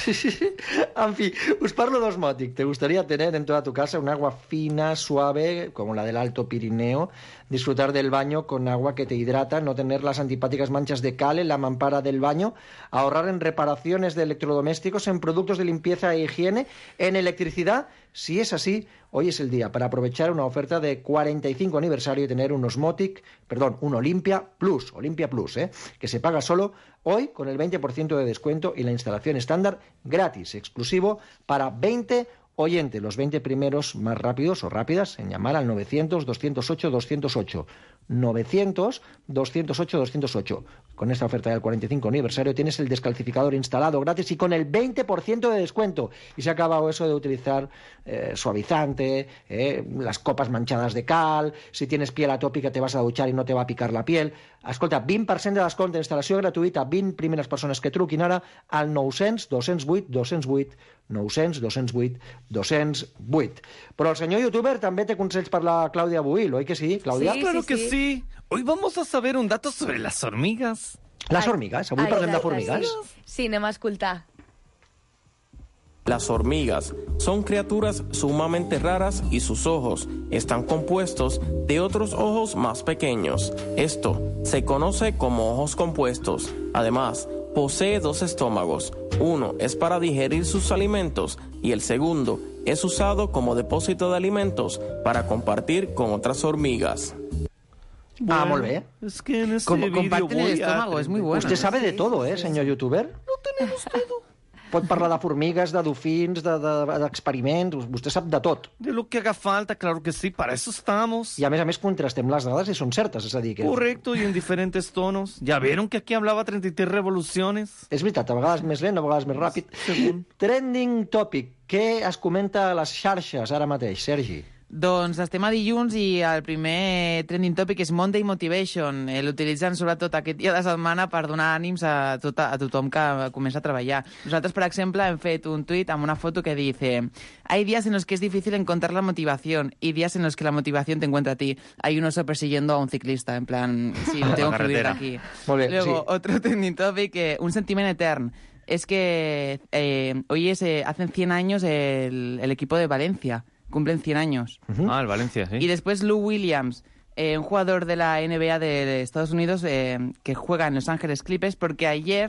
En fi, us parlo d'osmòtic. ¿Te gustaría tener en toda tu casa un agua fina, suave, como la del Alto Pirineo? Disfrutar del baño con agua que te hidrata, no tener las antipáticas manchas de cal en la mampara del baño, ahorrar en reparaciones de electrodomésticos, en productos de limpieza e higiene, en electricidad. Si es así, hoy es el día para aprovechar una oferta de cuarenta y cinco aniversario y tener un Osmotic, perdón, un Olympia Plus, Olympia Plus, ¿eh? que se paga solo hoy con el veinte por ciento de descuento y la instalación estándar gratis, exclusivo para veinte oyentes, los veinte primeros más rápidos o rápidas en llamar al novecientos, doscientos ocho, doscientos ocho. novecientos, doscientos ocho, doscientos ocho. con esta oferta del cuarenta y cinco aniversario tienes el descalcificador instalado gratis y con el veinte por ciento de descuento. Y se ha acabado eso de utilizar eh, suavizante, eh, las copas manchadas de cal, si tienes piel atópica te vas a duchar y no te va a picar la piel. Escolta, vint per cent de descompte d'instal·lació gratuïta, vint primeres persones que truquin ara al nou cents, dos cents vuit, dos cents vuit, nou cents, dos cents vuit, dos cents vuit. Però el senyor youtuber també té consells per la Clàudia Buil, oi que sí, Clàudia? Sí, claro que sí. Hoy vamos a saber un dato sobre las hormigas. Les hormigas, avui parlem de formigas. Sí, anem a escoltar. Las hormigas son criaturas sumamente raras y sus ojos están compuestos de otros ojos más pequeños. Esto se conoce como ojos compuestos. Además, posee dos estómagos. Uno es para digerir sus alimentos y el segundo es usado como depósito de alimentos para compartir con otras hormigas. Bueno, ah, molt bé. Es que en ese Como vídeo comparten el voy a estómago, es muy bueno. Usted sabe de todo, ¿eh, señor youtuber? No tenemos todo. Pot parlar de formigues, de dofins, d'experiments... De, de, vostè sap de tot. De lo que haga falta, claro que sí, para eso estamos. I a més a més contrastem les dades i són certes, és a dir que... Correcto, y en diferentes tonos. ¿Ya vieron que aquí hablaba treinta y tres revoluciones? És veritat, a vegades més lent, a vegades més ràpid. Segun. Trending topic. Què es comenta a les xarxes ara mateix, Sergi? Doncs estem a dilluns i el primer trending topic és Monday Motivation. Eh, L'utilitzen sobretot aquest dia de setmana per donar ànims a, tot, a tothom que comença a treballar. Nosaltres, per exemple, hem fet un tuit amb una foto que dice: hay días en los que es difícil encontrar la motivación y días en los que la motivación te encuentra a ti. Hay un oso persiguiendo a un ciclista, en plan, sí, tengo que huir de aquí. Molt bé, Luego, sí. otro trending topic, eh, un sentiment etern. Es que eh, hoy es, eh, hacen cien años el, el equipo de Valencia. Cumplen cien años. Uh-huh. Ah, el Valencia, sí. Y después Lou Williams, eh, un jugador de la N B A de, de Estados Unidos eh, que juega en Los Ángeles Clippers, porque ayer,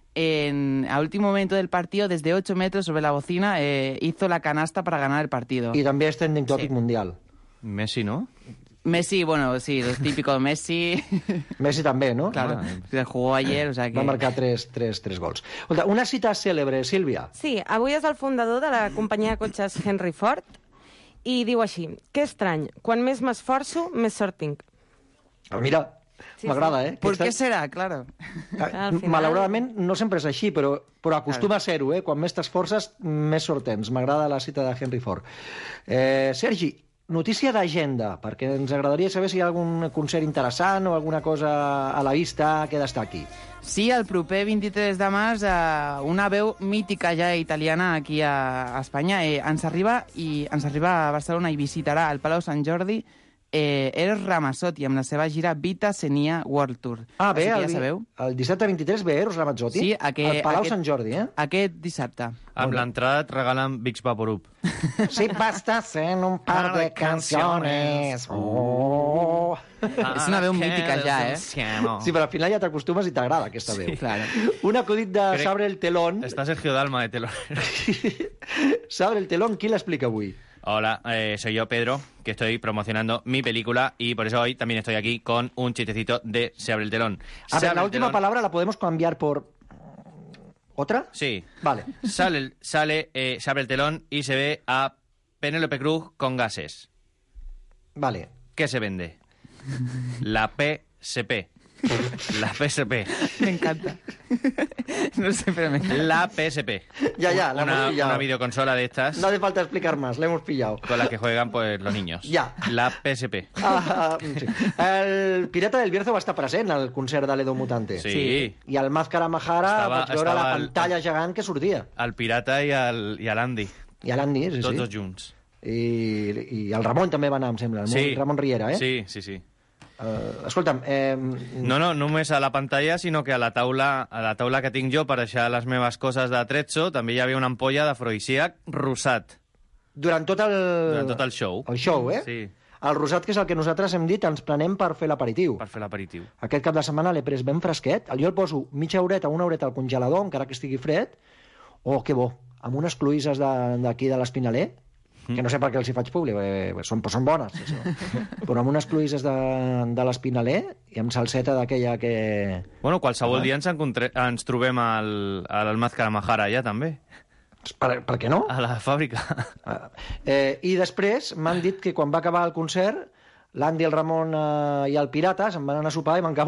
en, a último momento del partido, desde ocho metros sobre la bocina, eh, hizo la canasta para ganar el partido. I també és trending topic Sí. mundial. Messi, ¿no? Messi, bueno, sí, lo típico de Messi. Messi també, no? Claro, Ah. se jugó ayer, o sea que... Va marcar tres, tres, tres gols. Escolta, una cita cèlebre, Sílvia. Sí, avui és el fundador de la companyia de cotxes Henry Ford i diu així: que estrany, quan més m'esforço, més sort tinc. Ah, mira, Sí, m'agrada, sí. eh? ¿Por Aquesta- qué será? Claro. Ah, Al final- Malauradament no sempre és així, però, però acostuma a ser-ho, eh? Quan més t'esforces, més sort tens. M'agrada la cita de Henry Ford. Eh, Sergi, notícia d'agenda, perquè ens agradaria saber si hi ha algun concert interessant o alguna cosa a la vista que destaqui. Sí, el proper vint-i-tres de març, eh, una veu mítica ja italiana aquí a, a Espanya eh, ens arriba i ens arriba a Barcelona i visitarà el Palau Sant Jordi eh, Eros Ramazzotti amb la seva gira Vita Senia World Tour. Ah, bé, Així que el, ja sabeu. el dissabte vint-i-tres ve Eros Ramazzotti? Sí, aquest, al Palau aquest, Sant Jordi, eh? Aquest dissabte. Amb l'entrada et regalen Vicks Vaporub. Si bastas en un par de canciones. Oh. És una veu mítica ja, eh? Sí, però al final ja t'acostumes i t'agrada aquesta veu. Claro. Un acudit de Crec- Sabre el telón. Está Sergio Dalma de telón. Sabre el telón, qui l'explica avui? Hola, eh, soy yo, Pedro, que estoy promocionando mi película y por eso hoy también estoy aquí con un chistecito de Se abre el telón. A Se ver, abre la el última telón. palabra la podemos cambiar por... ¿Otra? Sí. Vale. Sale, el- sale eh, se abre el telón y se ve a Penélope Cruz con gases. Vale. ¿Qué se vende? La P S P. La P S P. Me encanta. No sé, pero me encanta. La P S P. Ya, ya, la hemos Una, pillado. una videoconsola de estas No hace falta explicar más, la hemos pillado. con las que juegan pues los niños. Ya. La P S P. Ah, sí. El Pirata del Bierzo va estar present al concert de l'Edo Mutante. Sí. I el Màscara Mahara Estava- vaig veure la estava el- pantalla gegant que sortia. Al Pirata y al, y al Andy. I a l'Andy, sí, Tots sí. dos junts. I, I el Ramon també va anar, em sembla, el Sí. Ramon Riera, eh? Sí, sí, sí. Uh, escolta'm, eh, No, no, només a la pantalla, sinó que a la taula, a la taula que tinc jo per deixar les meves coses de tretzo, també hi havia una ampolla d'afrodisíac rosat. durant tot el... Durant tot el show. El show, eh? Sí, El rosat, que és el que nosaltres hem dit, ens prenem per fer l'aperitiu. per fer l'aperitiu. Aquest cap de setmana l'he pres ben fresquet. Jo el poso mitja horeta, una horeta al congelador, encara que estigui fred. Oh, que bo. Amb unes cloïsses de- d'aquí de, de l'Espinaler, que no sé per què els hi faig públic, perquè són, són bones, això. Però amb unes cloïsses de, de l'Espinaler i amb salseta d'aquella que... Bueno, qualsevol Ah. dia ens, encontre... ens trobem al, al Màscara Mahara allà, també. Per, per què no? A la fàbrica. Eh, I després m'han dit que quan va acabar el concert, l'Andy, el Ramon eh, i el Pirata se'n van anar a sopar i van caure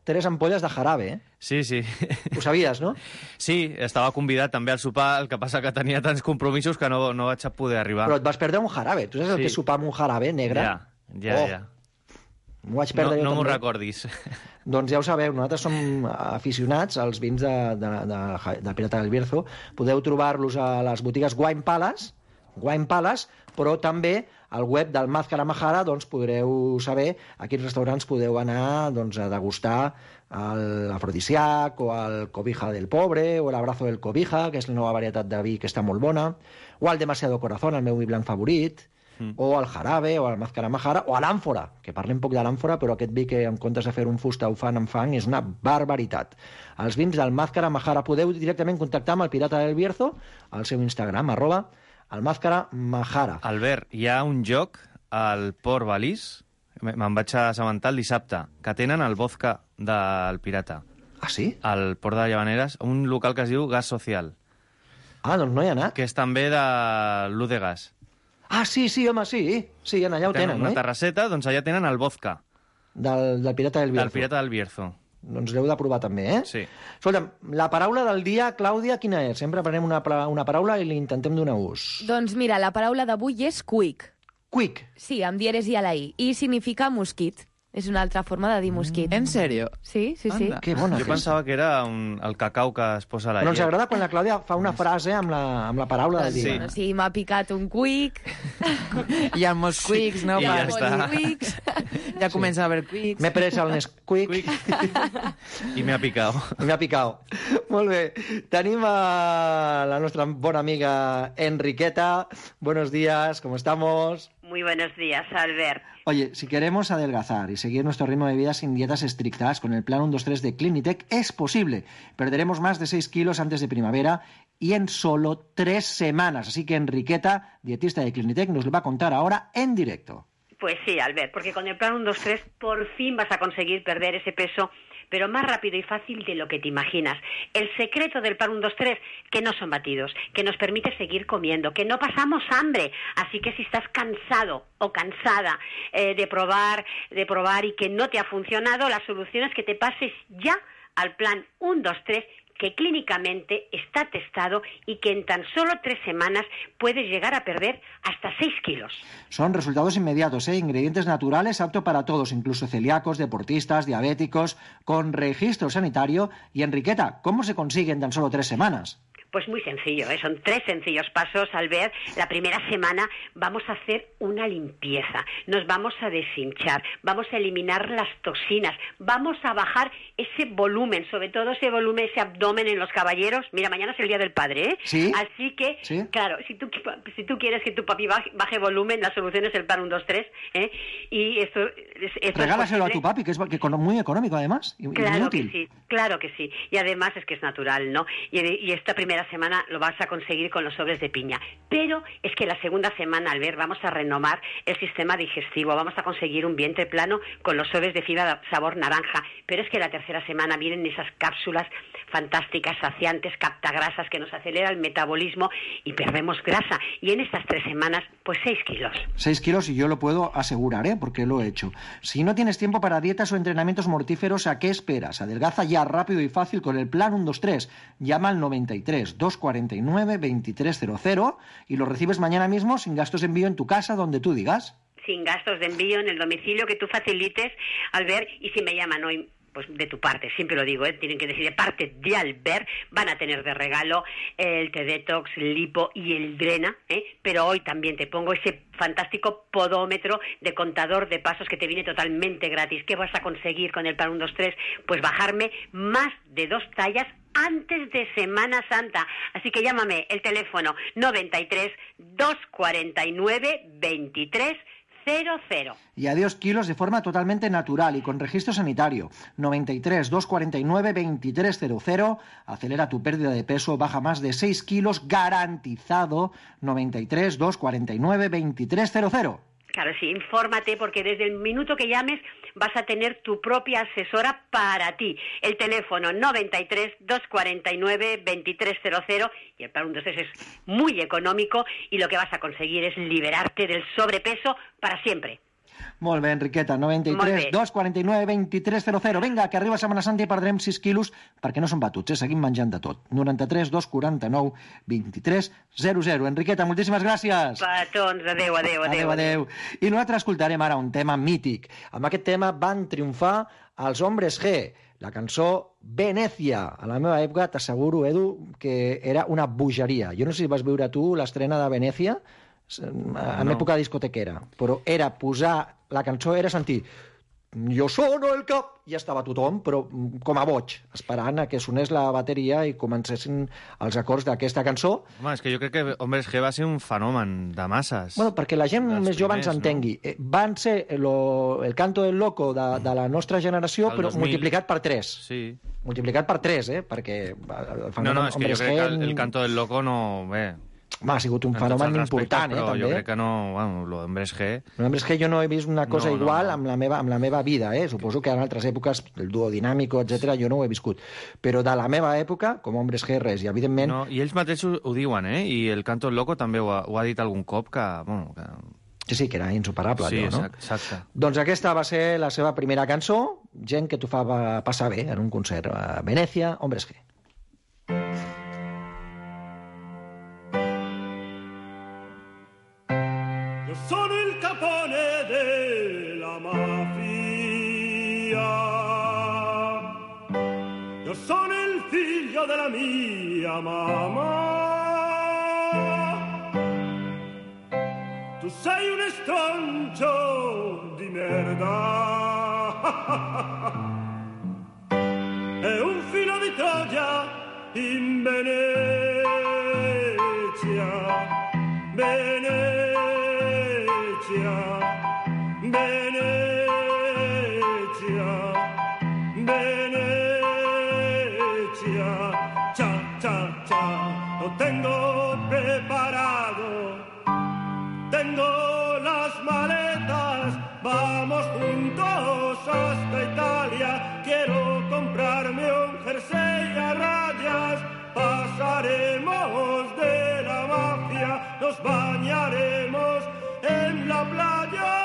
tres ampolles de jarabe, eh? Sí, sí. Ho sabies, no? Sí, estava convidat també al sopar, el que passa que tenia tants compromisos que no, no vaig poder arribar. Però et vas perdre un jarabe. Tu saps el Sí. que és sopar amb un jarabe negre? Ja, ja, Oh. ja. M'ho vaig perdre No, jo no m'ho també. recordis. Doncs ja ho sabeu, nosaltres som aficionats als vins de, de, de, de Pirata del Bierzo. Podeu trobar-los a les botigues Wine Palace, Wine Palace, però també al web del Màscara Majara doncs, podreu saber a quins restaurants podeu anar doncs, a degustar l'Afrodisiac o el Cobija del Pobre o l'Abrazo del Cobija, que és la nova varietat de vi que està molt bona, o el Demasiado Corazón, el meu vi blanc favorit, Mm. o al jarabe, o al Màscara Majara, o a l'àmfora, que parlem poc de l'àmfora, però aquest vi que en comptes de fer un fusta ho fan amb fang és una barbaritat. Els vins del Màscara Majara podeu directament contactar amb el Pirata del Bierzo al seu Instagram, arroba el Màscara Majara. Albert, hi ha un joc al Port Balís, me'n vaig assabentar el dissabte, que tenen el vodka del Pirata. Ah, sí? Al Port de Llavaneres, un local que es diu Gas Social. Ah, doncs no hi ha anat. Que és també de l'U de Gas. Ah, sí, sí, home, sí. Sí, allà ho tenen, una no? terrasseta, doncs allà tenen el vodka. Del, del Pirata del Bierzo. Del Pirata del Bierzo. Doncs l'heu de provar també, eh? Sí. Escolta'm, la paraula del dia, Clàudia, quina és? Sempre prenem una, una paraula i li intentem donar ús. Doncs mira, la paraula d'avui és quick. Quick? Sí, amb dieres i a la i. I significa mosquit. És una altra forma de dir mosquit. ¿En serio? Sí, sí, sí. Que bona Jo que és. pensava que era un, el cacau que es posa a la Però ens llet. agrada quan la Clàudia fa una frase amb la, amb la paraula del dia. Bueno, sí, m'ha picat un quick. Hi ha molts quicks, no? I ja està. Quicks. Ja comencen a haver quicks. M'he pres el Nesquik I m'ha picat. i m'ha picat. Molt bé. Tenim a la nostra bona amiga Enriqueta. Buenos días, ¿cómo estamos? Muy buenos días, Albert. Oye, si queremos adelgazar y seguir nuestro ritmo de vida sin dietas estrictas, con el plan uno dos tres de Clinitec es posible. Perderemos más de seis kilos antes de primavera y en solo tres semanas. Así que Enriqueta, dietista de Clinitec, nos lo va a contar ahora en directo. Pues sí, Albert, porque con el plan uno dos tres por fin vas a conseguir perder ese peso, pero más rápido y fácil de lo que te imaginas. El secreto del plan uno dos tres, que no son batidos, que nos permite seguir comiendo, que no pasamos hambre. Así que si estás cansado o cansada eh, de probar, de probar y que no te ha funcionado, la solución es que te pases ya al plan uno dos tres, que clínicamente está testado y que en tan solo tres semanas puedes llegar a perder hasta seis kilos. Son resultados inmediatos, ¿eh? Ingredientes naturales, apto para todos, incluso celíacos, deportistas, diabéticos, con registro sanitario. Y Enriqueta, ¿cómo se consigue en tan solo tres semanas? Pues muy sencillo, ¿eh? Son tres sencillos pasos, Albert. La primera semana vamos a hacer una limpieza, nos vamos a deshinchar, vamos a eliminar las toxinas, vamos a bajar ese volumen, sobre todo ese volumen, ese abdomen en los caballeros. Mira, mañana es el Día del Padre, ¿eh? ¿Sí? Así que, ¿Sí? claro, si tú, si tú quieres que tu papi baje, baje volumen, la solución es el plan uno dos tres, ¿eh? Y esto, esto Regálaselo es a tu papi, que es que econo- muy económico además, y, y muy Claro útil. que sí, claro que sí. Y además es que es natural, ¿no? Y, y esta primera semana lo vas a conseguir con los sobres de piña. Pero es que la segunda semana, al ver, vamos a renovar el sistema digestivo, vamos a conseguir un vientre plano con los sobres de fibra sabor naranja. Pero es que la tercera semana vienen esas cápsulas fantásticas, saciantes, captagrasas, que nos acelera el metabolismo y perdemos grasa. Y en estas tres semanas, pues seis kilos. Seis kilos y yo lo puedo asegurar, ¿eh? Porque lo he hecho. Si no tienes tiempo para dietas o entrenamientos mortíferos, ¿a qué esperas? Adelgaza ya rápido y fácil con el plan uno dos tres. Llama al noventa y tres, doscientos cuarenta y nueve, veintitrés cero cero y lo recibes mañana mismo sin gastos de envío en tu casa, donde tú digas. Sin gastos de envío en el domicilio que tú facilites, Albert, y si me llaman hoy, pues de tu parte, siempre lo digo, ¿eh? Tienen que decir de parte de Albert, van a tener de regalo el T-Detox, el Lipo y el Drena, ¿eh? Pero hoy también te pongo ese fantástico podómetro de contador de pasos que te viene totalmente gratis. ¿Qué vas a conseguir con el plan uno dos tres? Pues bajarme más de dos tallas antes de Semana Santa. Así que llámame, el teléfono noventa y tres, doscientos cuarenta y nueve, veintitrés cero cero. Y adiós kilos de forma totalmente natural y con registro sanitario. noventa y tres, doscientos cuarenta y nueve, veintitrés cero cero. Acelera tu pérdida de peso, baja más de seis kilos garantizado. noventa y tres, doscientos cuarenta y nueve, veintitrés cero cero. Claro, sí, infórmate porque desde el minuto que llames vas a tener tu propia asesora para ti. El teléfono noventa y tres, doscientos cuarenta y nueve, veintitrés cero cero y el plan uno dos tres es muy económico y lo que vas a conseguir es liberarte del sobrepeso para siempre. Molt bé, Enriqueta, noranta-tres, dos, quaranta-nou, vint-i-tres, zero, zero. Vinga, que arriba Setmana Santa i perdrem sis quilos, perquè no són batuts, eh? Seguim menjant de tot. noranta-tres, dos, quaranta-nou, vint-i-tres, zero, zero. Enriqueta, moltíssimes gràcies. Petons, adéu, adéu, adéu. Adéu, adéu. I nosaltres escoltarem ara un tema mític. Amb aquest tema van triomfar els Hombres G, la cançó Venècia. A la meva època t'asseguro, Edu, que era una bogeria. Jo no sé si vas veure tu l'estrena de Venècia, en època discotequera, però era posar la cançó, era sentir jo sono el cap, i ja estava tothom, però com a boig, esperant a que sonés la bateria i comencessin els acords d'aquesta cançó. Home, és que jo crec que Hombres G va ser un fenomen de masses. Bueno, perquè la gent més jove ens entengui. No? Van ser lo, el canto del loco de, de la nostra generació, el però dos mil multiplicat per tres. Sí. Multiplicat per tres, eh? Perquè el fenomen no, no, és que jo crec que el, el canto del loco no... Bé, Home, ha sigut un fenomen important, eh, també. Jo crec que no... Bueno, lo d'Hombres G... L'Hombres G jo no he vist una cosa no, igual no, no. Amb, la meva, amb la meva vida, eh? Suposo que en altres èpoques, el duo dinàmico, etcètera, jo no ho he viscut. Però de la meva època, com Hombres G, res. I, evidentment... No, i ells mateixos ho diuen, eh? I el Canto del Loco també ho ha, ho ha dit algun cop, que... Bueno, que... Sí, sí, que era insuperable, sí, allò, no? Exacte. Doncs aquesta va ser la seva primera cançó, gent que t'ho fa passar bé en un concert a Venècia, Hombres G. Sono il capone della mafia, io sono il figlio della mia mamma, tu sei un estrancio di merda e un filo di Troia in Venezia, Venezia. Venezia, Venezia, cha, cha, cha, lo tengo preparado, tengo las maletas, vamos juntos hasta Italia, quiero comprarme un jersey a rayas, pasaremos de la mafia, nos bañaremos en la playa.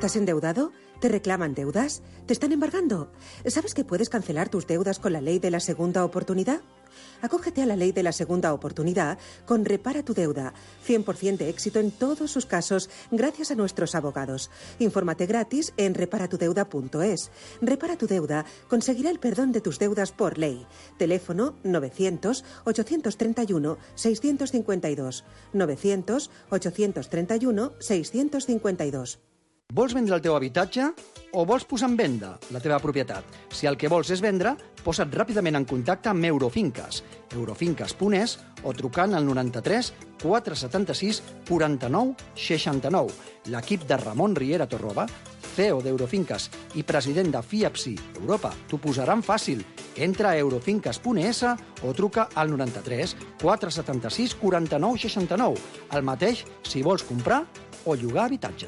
¿Estás endeudado? ¿Te reclaman deudas? ¿Te están embargando? ¿Sabes que puedes cancelar tus deudas con la ley de la segunda oportunidad? Acógete a la ley de la segunda oportunidad con Repara tu Deuda. cien por ciento de éxito en todos sus casos gracias a nuestros abogados. Infórmate gratis en repara tu deuda punto es. Repara tu Deuda conseguirá el perdón de tus deudas por ley. Teléfono novecientos, ochocientos treinta y uno, seiscientos cincuenta y dos. novecientos, ochocientos treinta y uno, seiscientos cincuenta y dos. Vols vendre el teu habitatge o vols posar en venda la teva propietat? Si el que vols és vendre, posa't ràpidament en contacte amb Eurofinques, eurofinques punt es o trucant al noranta-tres quatre setanta-sis quaranta-nou seixanta-nou. L'equip de Ramon Riera Torroba, C E O d'Eurofinques i president de FIAPSI Europa, t'ho posaran fàcil. Entra a eurofinques punt es o truca al noranta-tres quatre setanta-sis quaranta-nou seixanta-nou. El mateix si vols comprar o llogar habitatge.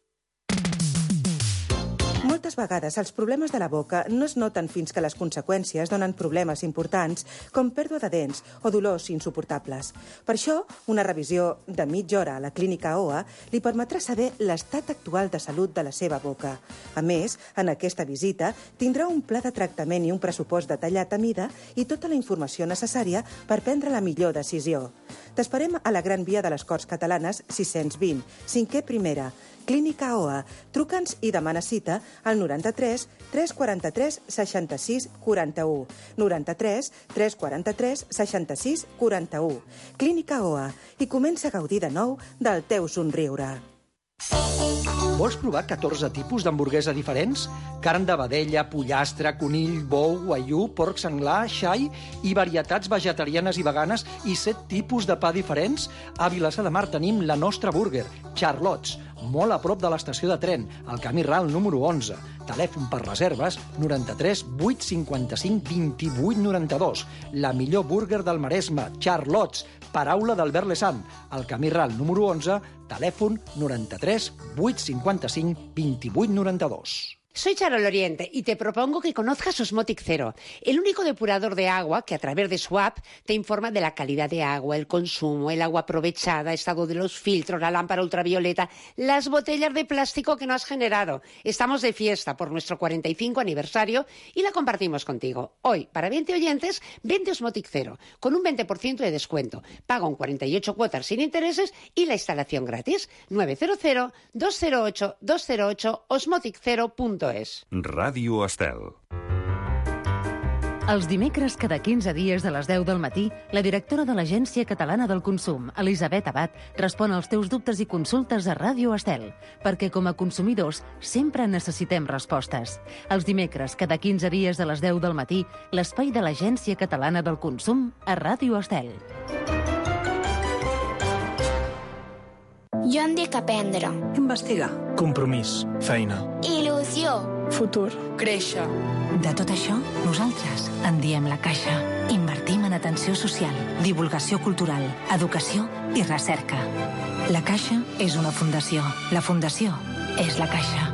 Moltes vegades els problemes de la boca no es noten fins que les conseqüències donen problemes importants com pèrdua de dents o dolors insuportables. Per això, una revisió de mitja hora a la clínica O A li permetrà saber l'estat actual de salut de la seva boca. A més, en aquesta visita tindrà un pla de tractament i un pressupost detallat a mida i tota la informació necessària per prendre la millor decisió. T'esperem a la Gran Via de les Corts Catalanes sis-cents vint, cinquè primera. Clínica O A. Truca'ns i demana cita al noranta-tres tres quaranta-tres seixanta-sis quaranta-u. noranta-tres tres quaranta-tres seixanta-sis quaranta-u. Clínica O A. I comença a gaudir de nou del teu somriure. Vols provar catorze tipus d'hamburguesa diferents? Carn de vedella, pollastre, conill, bou, guaiú, porc senglar, xai i varietats vegetarianes i veganes i set tipus de pa diferents? A Vilassar de Mar tenim la nostra burger, Charlots, molt a prop de l'estació de tren, al camí ral número onze. Telèfon per reserves noranta-tres vuit cinquanta-cinc vint-i-vuit noranta-dos. La millor burger del Maresme, Charlots, paraula d'Albert Lesant. Al camí ral número onze, telèfon noranta-tres vuit cinquanta-cinc vint-i-vuit noranta-dos. Soy Charo Loriente y te propongo que conozcas Osmotic Zero, el único depurador de agua que a través de su app te informa de la calidad de agua, el consumo, el agua aprovechada, estado de los filtros, la lámpara ultravioleta, las botellas de plástico que no has generado. Estamos de fiesta por nuestro cuarenta y cinco aniversario y la compartimos contigo. Hoy, para veinte oyentes, vente Osmotic Zero, con un veinte por ciento de descuento. Paga un cuarenta y ocho cuotas sin intereses y la instalación gratis. nueve cero cero dos cero ocho dos cero ocho osmotic zero punto es. Ràdio Estel. Els dimecres, cada quinze dies de les deu del matí, la directora de l'Agència Catalana del Consum, Elisabet Abad, respon als teus dubtes i consultes a Ràdio Estel, perquè com a consumidors sempre necessitem respostes. Els dimecres, cada quinze dies de les deu del matí, l'espai de l'Agència Catalana del Consum a Ràdio Estel. Jo em dic aprendre. Investigar. Compromís. Feina. Il·lusió. Futur. Créixer. De tot això, nosaltres en diem la Caixa. Invertim en atenció social, divulgació cultural, educació i recerca. La Caixa és una fundació. La fundació és la Caixa.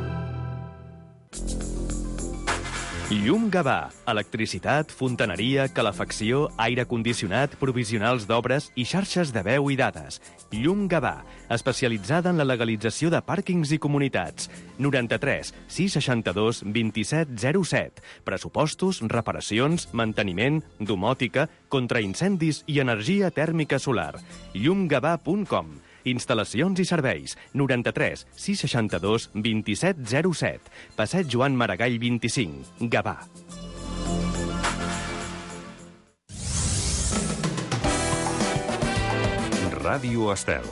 Llum Gavà. Electricitat, fontaneria, calefacció, aire condicionat, provisionals d'obres i xarxes de veu i dades. Llum Gavà, especialitzada en la legalització de pàrquings i comunitats. noranta-tres sis seixanta-dos vint-i-set zero set. Pressupostos, reparacions, manteniment, domòtica, contraincendis i energia tèrmica solar. llum gavà punt com. Instal·lacions i serveis. noranta-tres sis seixanta-dos vint-i-set zero set. Passeig Joan Maragall vint-i-cinc. Gavà. Ràdio Estel.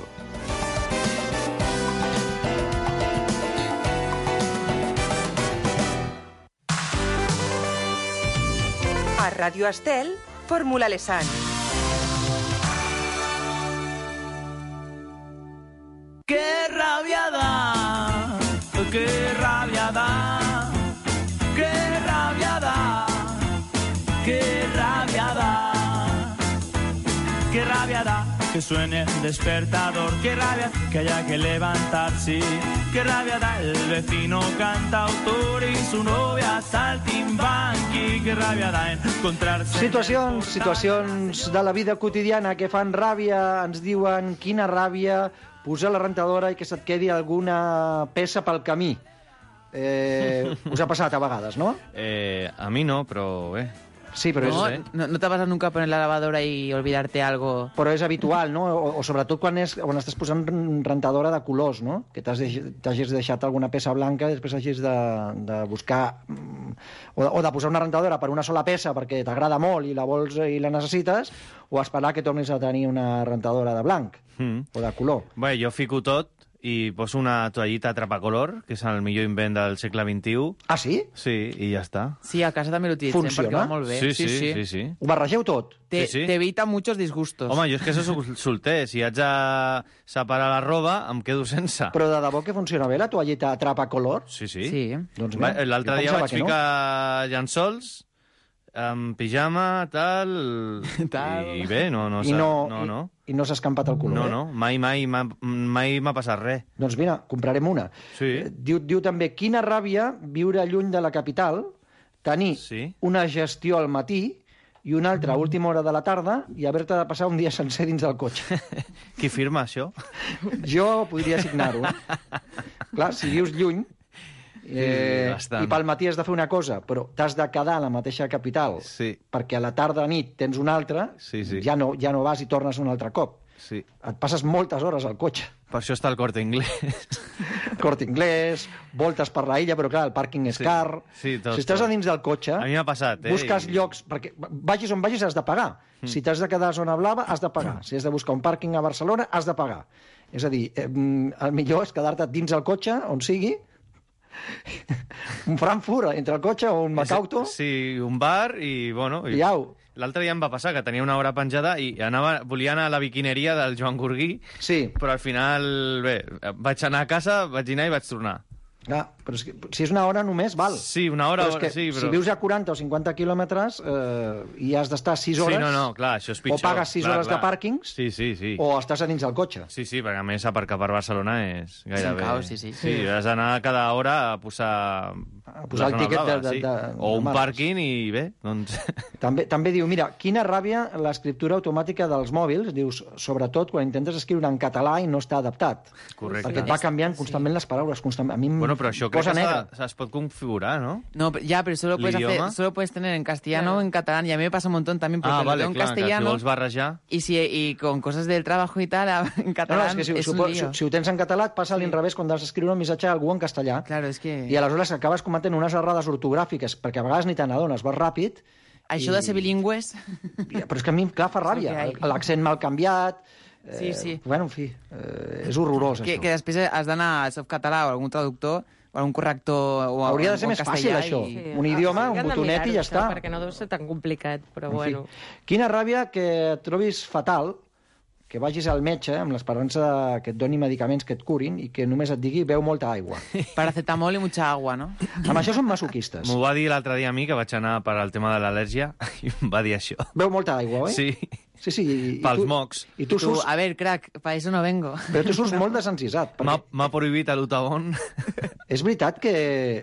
A Ràdio Estel, Fórmula Lesan. ¡Qué rabia da! ¡Qué rabia da! ¡Qué rabia da! ¡Qué rabia da! ¡Qué rabia da! Que suene el despertador, qué rabia que haya que levantarse, qué rabia da el vecino cantautor y su novia saltimbanqui, qué rabia da encontrarse... Situacions, situacions de la vida quotidiana que fan ràbia, ens diuen quina ràbia posar la rentadora i que se't quedi alguna peça pel camí. Eh, us ha passat a vegades, no? Eh, a mi no, però bé. Sí, però no, és... no, no te vas a nunca poner la lavadora y olvidarte algo. Però és habitual, no? O, o sobretot quan, és, quan estàs posant rentadora de colors, no? Que t'hagis deixat alguna peça blanca i després hagis de, de buscar... O de, o de posar una rentadora per una sola peça perquè t'agrada molt i la vols i la necessites, o esperar que tornis a tenir una rentadora de blanc Mm. o de color. Bé, jo fico tot i poso una toallita atrapacolor, que és el millor invent del segle vint-i-u. Ah, sí? Sí, i ja està. Sí, a casa també l'utilitzem Funciona? perquè va molt bé. Sí, sí, sí. sí, sí. Ho barregeu tot? Te, Sí, sí. T'evita muchos disgustos. Home, jo és que soc solter. Si haig de separar la roba, em quedo sense. Però de debò que funciona bé la toallita atrapa color? Sí, sí. Sí. Doncs Va, bé, l'altre jo dia pensava vaig que no. ficar llençols amb pijama, tal... Tal. I bé, no, no, I no, no, no. I, i no s'ha escampat el color, No, eh? no, mai, mai, m'ha- mai m'ha passat res. Doncs mira, comprarem una. Sí. Eh, Diu, diu també, quina ràbia viure lluny de la capital, tenir Sí. una gestió al matí i una altra a última hora de la tarda i haver-te de passar un dia sencer dins del cotxe. Qui firma això? Jo podria signar-ho. Clar, si vius lluny eh, bastant. i pel matí has de fer una cosa, però t'has de quedar a la mateixa capital Sí. perquè a la tarda a nit tens una altra, Sí, sí. Ja, no, ja no vas i tornes un altre cop. Sí. Et passes moltes hores al cotxe. Per això està el Corte Inglés. Corte Inglés, voltes per la illa, però clar, el pàrquing és Sí. car. Sí, tot, si estàs tot. a dins del cotxe, A mi m'ha passat, eh? busques I- llocs... Perquè vagis on vagis has de pagar. Mm. Si t'has de quedar a zona blava, has de pagar. Si has de buscar un pàrquing a Barcelona, has de pagar. És a dir, eh, el millor és quedar-te dins el cotxe, on sigui, un Frankfurt entre el cotxe o un Macauto, Sí, un bar i, bueno... i au. L'altre dia em va passar que tenia una hora penjada i anava, volia anar a la biquineria del Joan Gurguí, Sí, però al final, bé, vaig anar a casa, vaig dinar i vaig tornar. clar, però és que, si és una hora només, val. Sí, una hora, Però és que sí, però... si vius a quaranta o cinquanta quilòmetres eh, i has d'estar sis hores... Sí, no, no, clar, això és pitjor. O pagues sis clar, hores clar. de pàrquings, Sí, sí, sí. o estàs a dins del cotxe. Sí, sí, perquè a més aparcar per Barcelona és gairebé... caos, sí, sí. Sí, has d'anar cada hora a posar... A posar la el zona tiquet blava, de- de- sí. de- O de un marques. pàrquing i bé, doncs... També, també diu, mira, quina ràbia l'escriptura automàtica dels mòbils, dius, sobretot quan intentes escriure en català i no està adaptat. Correcte. Perquè et va canviant constantment les paraules, constantment. A mi em Bueno, però això crec posa que negre. s'ha- es pot configurar, ¿no? No, pero- ya, pero solo puedes, ¿L'idioma? hacer, solo puedes tener en castellano o en catalán. Y a mí me pasa un montón también porque Ah, lo vale, tengo en clar, que si castellano vols barrejar... y, si, y con cosas del trabajo y tal, a- en No, no, catalán és que si, es si, un ho- lío. si, si ho tens en català et passa a l'inrevés quan has d'escriure un missatge a algú en castellà. Claro, es que... I aleshores acabes cometent unes errades ortogràfiques, perquè a vegades ni te n'adones, vas ràpid. Això de ser bilingües... Però és que a mi, clar, fa ràbia. És el que hi ha. L'accent mal canviat... Eh, Sí, sí. Bueno, en fi, eh, és horrorós, Que, això. que després has d'anar al softcatalà o algun traductor o algun corrector o, Hauria de ser o en més fàcil, castellà això. i- Un idioma, un Hauríem de botonet i mirar-ho, ja això, està. Perquè no deu ser tan complicat, però En fi. bueno. Quina ràbia que et trobis fatal, que vagis al metge amb l'esperança que et doni medicaments que et curin i que només et digui beu molta aigua. Paracetamol i mucha agua, no? Amb això són masoquistes. M'ho va dir l'altre dia a mi, que vaig anar per al tema de l'al·lèrgia, i em va dir això. Beu molta aigua, oi? Sí, Sí, sí. I, i pels tu, mocs. I tu Tu, surts... a ver, crack, para eso no vengo. Però tu surts molt desencisat. M'ha Perquè m'ha prohibit a l'Utavon. és veritat que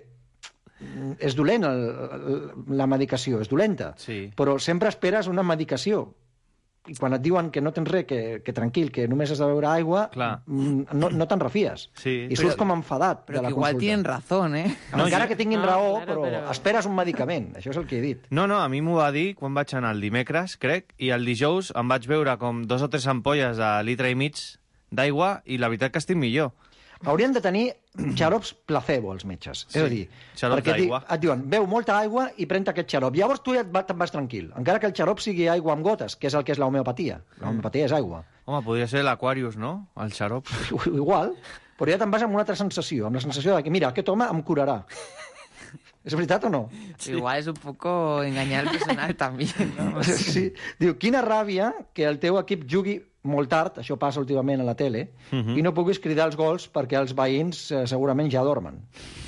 és dolent el, el, la medicació, és dolenta. Sí. Però sempre esperes una medicació. I quan et diuen que no tens res, que, que tranquil, que només has de beure aigua, Clar. mm, no, no te'n refies. Sí. I surts Però- com enfadat Pero de la que igual consulta. tienen razón, ¿eh? No, encara jo- que tinguin No, raó, claro, però, però- esperes un medicament. Això és el que he dit. No, no, a mi m'ho va dir quan vaig anar el dimecres, crec, i el dijous em vaig veure com dos o tres ampolles de litre i mig d'aigua i la veritat que estic millor. Haurien de tenir xarops placebo, els metges. Sí, És a dir, xarops perquè et di- d'aigua. et diuen, beu molta aigua i pren aquest xarop. Llavors tu ja et va- te'n vas tranquil. Encara que el xarop sigui aigua amb gotes, que és el que és l'homeopatia. L'homeopatia és aigua. Home, podria ser l'Aquarius, no? El xarop. Igual, però ja te'n vas amb una altra sensació, amb la sensació de que, mira, aquest home em curarà. És veritat o no? Igual es un poco engañar al personal también, ¿no? Sí. Diu, quina ràbia que el teu equip jugui molt tard, això passa últimament a la tele, Mhm. i no puguis cridar els gols perquè els veïns eh, segurament ja dormen.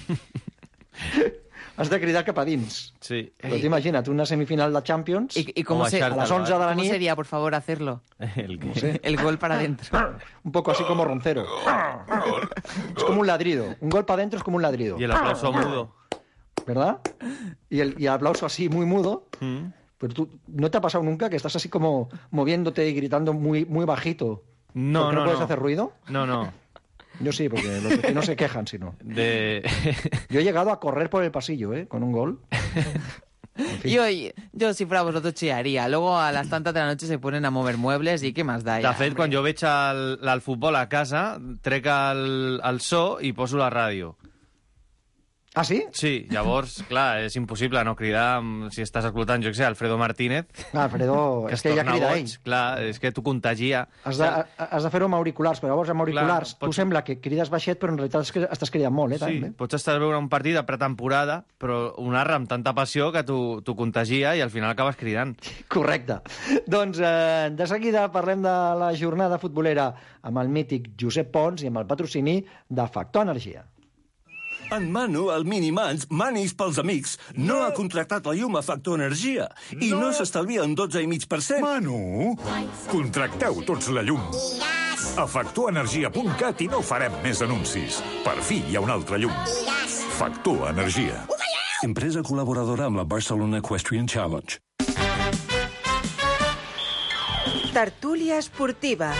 Has de cridar cap a dins. Sí. Però t'imagina't, una semifinal de Champions, ¿Y, y cómo, O se, baixar a les onze de la cómo nit, sería, por favor, hacerlo? El que... no sé, El gol para adentro. un poco así como Roncero. Es como un ladrido. Un gol para adentro es como un ladrido. Y el aplauso mudo. ¿Verdad? Y el, y el aplauso así, muy mudo. Mm. Pero tú, ¿no te ha pasado nunca que estás así como moviéndote y gritando muy, muy bajito? No, porque no, no puedes no. hacer ruido? No, no. Yo sí, porque los vecinos se quejan, si no. De... Yo he llegado a correr por el pasillo, ¿eh? Con un gol. Yo, yo, si fuera vosotros, chillaría. Luego, a las tantas de la noche se ponen a mover muebles i què més da, ja? De fet, quan jo veig el, el futbol a casa, trec el, el so i poso la ràdio. Ah, sí? Sí, llavors, clar, és impossible no cridar si estàs escoltant, jo què sé, Alfredo Martínez. Ah, Alfredo, que és que ja crida ell. Clar, és que t'ho contagia. Has de, has de fer-ho amb auriculars, però llavors amb auriculars clar, pots... tu sembla que crides baixet, però en realitat estàs cridant molt, eh? Sí, també. Pots estar a veure un partit de pretemporada, però un narra amb tanta passió que t'ho contagia i al final acabes cridant. Correcte. Doncs eh, de seguida parlem de la jornada futbolera amb el mític Josep Pons i amb el patrocini de Factor Energia. En Manu, el Minimans, Manis pels amics, no, no ha contractat la llum a Factor Energia i no, no s'estalvia un dotze coma cinc per cent. Manu, contracteu tots la llum. A factor energia punt cat i no farem més anuncis. Per fi hi ha una altra llum. Factor Energia. Empresa col·laboradora amb la Barcelona Equestrian Challenge. Tertúlia esportiva.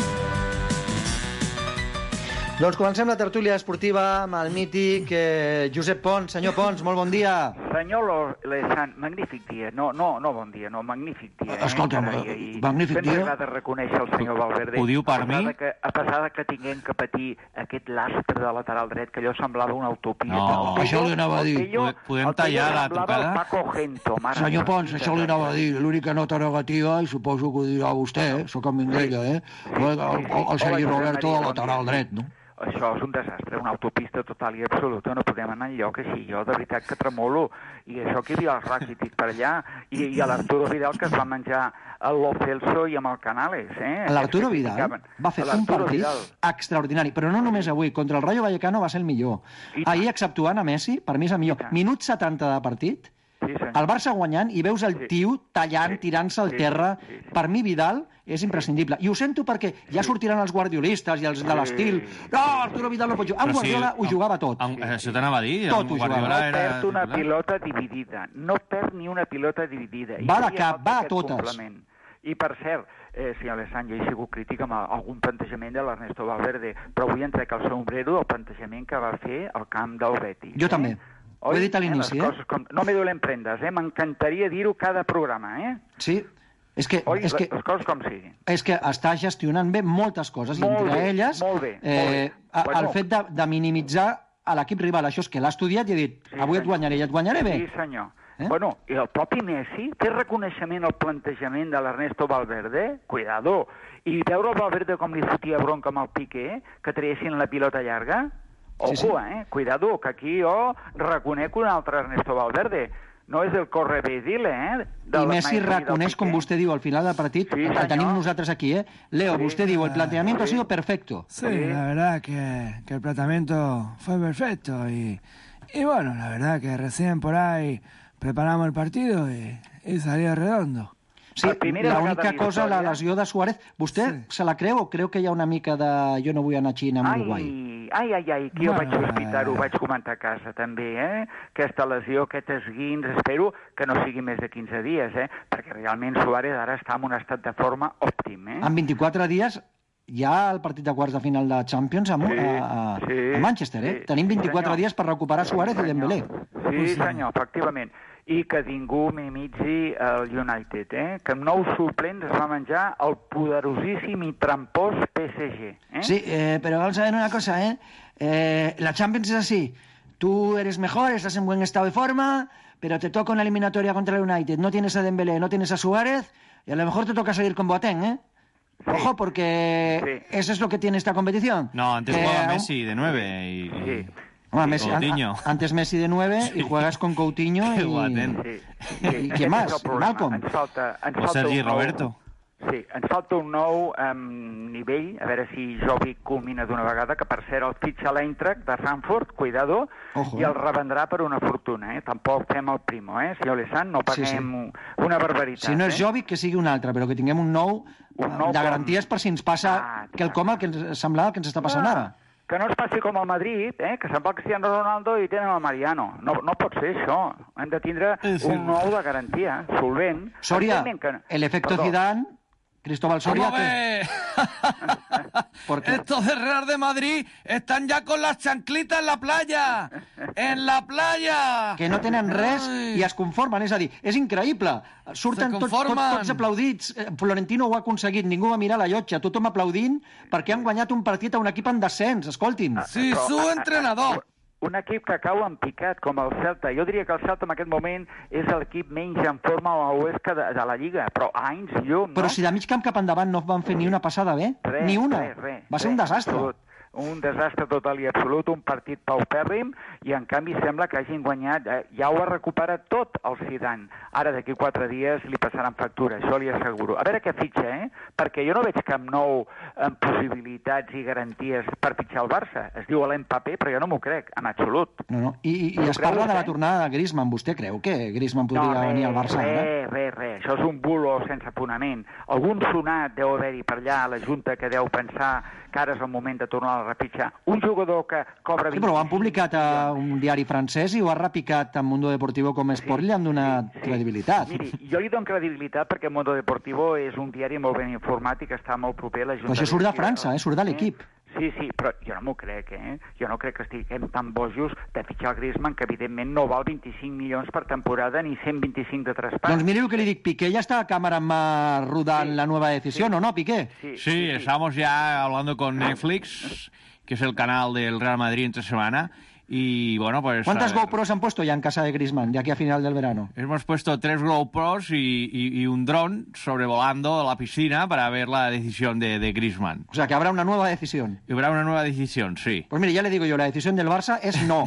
Doncs comencem la tertúlia esportiva amb el mític eh, Josep Pons. Senyor Pons, molt bon dia. Senyor Lesan, magnífic dia. No, no, no bon dia, no, magnífic dia. Eh? Escolta'm, magnífic dia. Sempre m'agrada reconèixer el senyor Valverde. Ho diu per mi? Que, a pesar de que tinguem que patir aquest lastre de lateral dret, que allò semblava una utopia. No, això li anava a dir. Podem tallar la tocada? Paco Gento, senyor Pons, això li anava a dir. L'única nota negativa, i suposo que ho dirà vostè, eh? Soc en Minguella, eh? El, el, el Sergi Roberto de lateral dret, no? Això és un desastre, una autopista total i absoluta, no podem anar enlloc així, jo de veritat que tremolo, i això que hi havia el Rakitic per allà, i, i l'Arturo Vidal que es va menjar el Lo Celso i amb el Canales, eh? L'Arturo Vidal va fer un partit Vidal. extraordinari, però no només avui, contra el Rayo Vallecano va ser el millor. Ahir, exceptuant a Messi, per mi és el millor. Minut setanta de partit, sí, el Barça guanyant, i veus el sí. tio tallant, sí. tirant-se al sí. terra. Sí, sí. Per mi, Vidal és imprescindible. I ho sento perquè ja sortiran els guardiolistes i els de l'estil. No, Arturo Vidal no pot jugar. En Guardiola ho jugava tot. Això t'anava a dir. Tot ho jugava. No perd una pilota dividida. No perd ni una pilota dividida. Va de cap, va a totes. I per cert, eh, senyor Alessandro, jo he sigut crític amb algun plantejament de l'Ernesto Valverde, però avui em trec el sombrero del plantejament que va fer al camp del Betis. Jo també. Ho he dit a l'inici, eh? Com... No me duelen prendes, eh? M'encantaria dir-ho cada programa, eh? Sí. És que, Oi, és que, les coses com siguin. És que està gestionant bé moltes coses, molt i entre bé, elles molt bé, eh, molt bé. Bueno, el fet de, de minimitzar a l'equip rival. Això és que l'ha estudiat i ha dit, sí, avui senyor. et guanyaré i et guanyaré bé. Sí, senyor. Eh? Bueno, i el propi Messi té reconeixement al plantejament de l'Ernesto Valverde, cuidado, i veure el Valverde com li fotia bronca amb el Piqué, que traiessin la pilota llarga, ojo, sí, sí. eh? Cuidado, que aquí jo reconec un altre Ernesto Valverde. No és el corre-bé-dile, eh? I Messi reconeix, com vostè diu, al final del partit, sí, el tenim nosaltres aquí, ¿eh? Leo, sí, usted diu, el planteamiento sí. ha sido perfecto. Sí, sí. La verdad que, que el planteamiento fue perfecto y, y bueno, la verdad que recién por ahí preparamos el partido y, y salió redondo. Sí, l'única cosa, la lesió de Suárez, vostè sí. se la creu o creu que hi ha una mica de jo no vull anar a Xina amb Uruguai? Ai, ai, ai, que jo bueno, vaig sospitar-ho, vaig comentar a casa també, eh? Aquesta lesió, aquest esguins, espero que no sigui més de quinze dies, eh? Perquè realment Suárez ara està en un estat de forma òptim, eh? En vint-i-quatre dies hi ha el partit de quarts de final de Champions a, sí, a, sí, a Manchester, eh? Sí, Tenim vint-i-quatre sí, dies per recuperar Suárez sí, i Dembélé. Sí, senyor, efectivament. I que ningú minimitzi el United, eh? Que amb nou suplents es va menjar el poderosíssim i trampós P S G. ¿eh? Sí, eh, pero vamos a ver una cosa, ¿eh? eh la Champions es así. Tú eres mejor, estás en buen estado de forma, pero te toca una eliminatoria contra el United. No tienes a Dembélé, no tienes a Suárez, y a lo mejor te toca salir con Boateng, ¿eh? Sí. Ojo, porque sí. eso es lo que tiene esta competición. No, antes eh, jugaba Messi de nueve y... Sí. Bueno, Messi, an, antes Messi de nueve sí. y juegas con Coutinho y... Sí, sí. ¿Y quién más? Malcolm. Ens falta, ens falta Sergi Roberto. Nou, sí, ens falta un nou um, nivell, a veure si Jovic culmina d'una vegada, que per cert el fitxa l'Eintracht de Frankfurt, cuidado, Ojo. i el revendrà per una fortuna, eh? Tampoc fem el primo, eh? Si Olesant no paguem sí, sí. una barbaritat. Si no és eh? Jovic, que sigui un altre, però que tinguem un nou, un nou de garanties com... per si ens passa ah, quelcom que ens semblava que ens està passant ah. ara. Que no es passi com al Madrid, eh? Que se'n va el Cristiano Ronaldo i tenen el Mariano. No, no pot ser això. Hem de tindre sí. un nou de garantia, solvent. Soria, que... el efecto Perdó. Zidane, Cristóbal Soria... Que... Porque... Estos de Real de Madrid están ya con las chanclitas en la playa. ¡En la playa! Que no tenen res i es conformen. És a dir, és increïble. Surten tots, tots, tots aplaudits. Florentino ho ha aconseguit. Ningú va mirar la llotja. Tothom aplaudint perquè han guanyat un partit a un equip en descens. Escoltin. Sí, su entrenador. Un equip que cau en picat, com el Celta. Jo diria que el Celta en aquest moment és l'equip menys en forma a l'oest de, de la Lliga, però anys llum, no? Però si de mig camp cap endavant no van fer ni una passada bé, res, ni una. Res, res, va ser res, un desastre. Absolut. Un desastre total i absolut, un partit paupèrrim, i en canvi sembla que hagin guanyat, eh, ja ho ha recuperat tot el Zidane. Ara d'aquí quatre dies li passaran factura, això li asseguro. A veure què fitxa, eh? Perquè jo no veig cap nou amb possibilitats i garanties per fitxar el Barça. Es diu l'Mbappé, però jo no m'ho crec, en absolut. No, no. I, i, i es parla de la tornada de Griezmann. Vostè creu que Griezmann podria no, re, venir al Barça? Res, eh? res, res. Això és un bulo sense fonament. Algun sonat deu haver-hi per allà, la Junta que deu pensar que ara és el moment de tornar a repitxar. Un jugador que cobra... Sí, però ho han publicat a un diari francès i ho ha repicat a Mundo Deportivo com Esport, sí, li han donat sí, credibilitat. Miri, jo li dono credibilitat perquè Mundo Deportivo és un diari molt ben informat i que està molt proper a la Junta. Però això surt de França, eh? Surt de l'equip. Sí, sí, però jo no m'ho crec, eh? Jo no crec que estiguem tan bojos de fitxar el Griezmann, que evidentment no val vint-i-cinc milions per temporada ni cent vint-i-cinc de traspàs. Doncs mire el que li dic, Piqué ya está a cámara más rodant sí, la nueva decisión, sí. ¿O no, Piqué? Sí, sí, sí, estamos ya hablando con Netflix, que es el canal del Real Madrid entre semana. Y bueno, pues... ¿Cuántas GoPros han puesto ya en casa de Griezmann de aquí a final del verano? Hemos puesto tres GoPros y, y, y un dron sobrevolando la piscina para ver la decisión de, de Griezmann. O sea, que habrá una nueva decisión. Habrá una nueva decisión, sí. Pues mire, ya le digo yo, la decisión del Barça es no.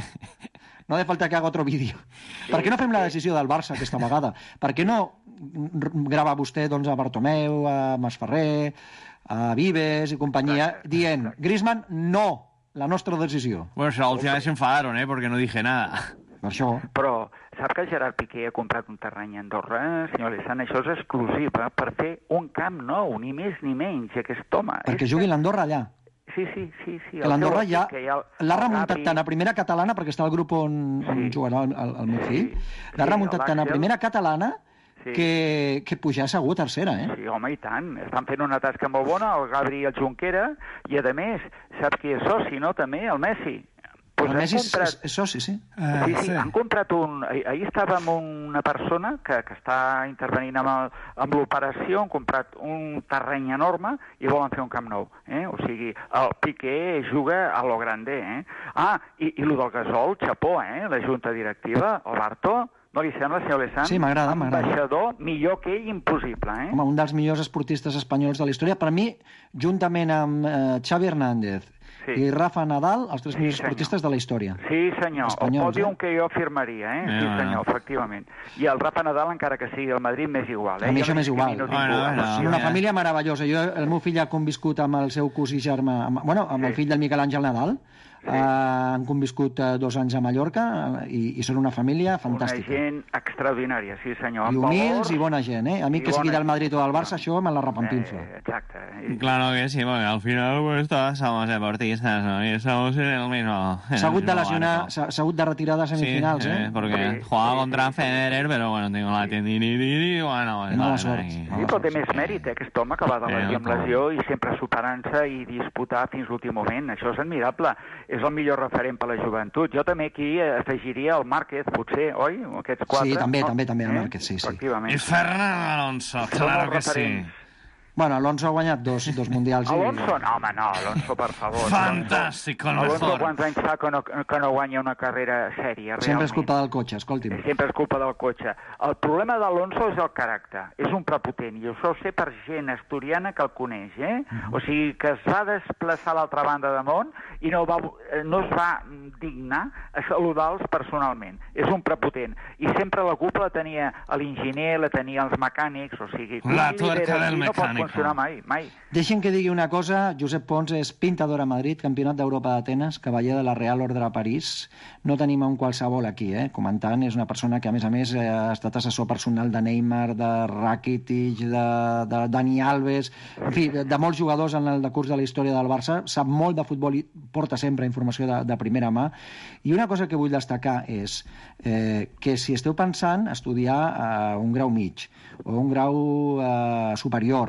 No hace falta que haga otro vídeo. Per què no fem la decisió del Barça aquesta vegada? Per què no grava vostè doncs, a Bartomeu, a Masferrer, a Vives i companyia, dient, Griezmann, no, la nostra decisió. Bueno, la última vez se enfadaron, ¿eh? Porque no dije nada. Per això. Però sap que Gerard Piqué ha comprat un terreny a Andorra, senyor Lezana? Això és exclusiu, eh? Per fer un camp nou, ni més ni menys, aquest home. Perquè jugui l'Andorra allà. Sí, sí, sí. sí. Que l'Andorra ja l'ha remuntat tant a primera catalana, perquè està al grup on, on sí. jugarà el, el, el meu fill, sí. l'ha remuntat tant a primera catalana sí. que, que pujar segur a tercera, eh? Sí, home, i tant. Estan fent una tasca molt bona, el Gabri i el Junquera, i a més, sap qui és soci, no?, també, el Messi. Pues el Messi comprat... és, és soci, sí. Uh, sí, sí, sí, han comprat un... Ahir estava amb una persona que, que està intervenint amb, el, amb l'operació, han comprat un terreny enorme i volen fer un camp nou. Eh? O sigui, el Piqué juga a lo grande. Eh? Ah, i, i el del Gasol, xapó, eh? La junta directiva, el Barto... No li sembla, senyor Lezán? Sí, m'agrada, m'agrada. Ambaixador millor que ell, impossible, eh? Home, un dels millors esportistes espanyols de la història. Per mi, juntament amb eh, Xavi Hernández sí. i Rafa Nadal, els tres sí, millors senyor. esportistes de la història. Sí, senyor. El pòdium eh? que jo afirmaria, eh? Sí, senyor, efectivament. I el Rafa Nadal, encara que sigui el Madrid, m'és igual, eh? A mi això m'és igual. No bueno, bueno, sí, una família meravellosa. Jo, el meu fill ha conviscut amb el seu cosí germà, amb, bueno, amb sí. el fill del Miquel Àngel Nadal. Sí. Uh, han conviscut uh, dos anys a Mallorca i, i són una família fantàstica. Una gent extraordinària, sí senyor. I humils valors, i bona gent, eh? A mi que sigui del Madrid o del Barça, això me la repampinfla. Eh, exacte. Eh? Claro que sí, porque al final pues todos somos deportistas, ¿no? Y estamos en el mismo... S'ha hagut de lesionar, s'ha hagut de retirar de semifinals, sí, eh? Sí, porque sí, jugaba sí, contra sí, Federer, pero bueno, tengo la tendinitis y bueno... I mala sort. Sí, però té més mèrit, eh, aquest home que va de lesió amb lesió i sempre superant-se i disputar fins l'últim moment. Això és admirable. És el millor referent per la joventut. Jo també aquí afegiria el Márquez, potser, oi? Aquests quatre. Sí, també, no? també, també el Márquez, sí, sí. I Fernando Alonso, claro que sí. Bueno, Alonso ha guanyat dos, dos mundials. I... Alonso? No, home, no, Alonso, per favor. Fantàstic, el Alonso, mejor. quants anys fa que no, que no guanya una carrera sèria, realment? Sempre és culpa del cotxe, escolti'm. Sempre és culpa del cotxe. El problema d'Alonso és el caràcter. És un prepotent, i això ho sé per gent asturiana que el coneix, eh? Uh-huh. O sigui, que es va desplaçar a l'altra banda de món i no, va, no es va dignar a saludar-los personalment. És un prepotent. I sempre la culpa la tenia l'enginyer, la tenia els mecànics, o sigui... La tuerca del mecànic. Funcionar mai, mai. Deixen que digui una cosa, Josep Pons és pintador a Madrid, campionat d'Europa d'Atenes, cavaller de la Real Ordre a París. No tenim un qualsevol aquí, eh? Comentant, és una persona que, a més a més, ha estat assessor personal de Neymar, de Rakitic, de, de Dani Alves, en fi, de, de molts jugadors en el decurs de la història del Barça. Sap molt de futbol i porta sempre informació de, de primera mà. I una cosa que vull destacar és eh, que si esteu pensant estudiar eh, un grau mig o un grau eh, superior,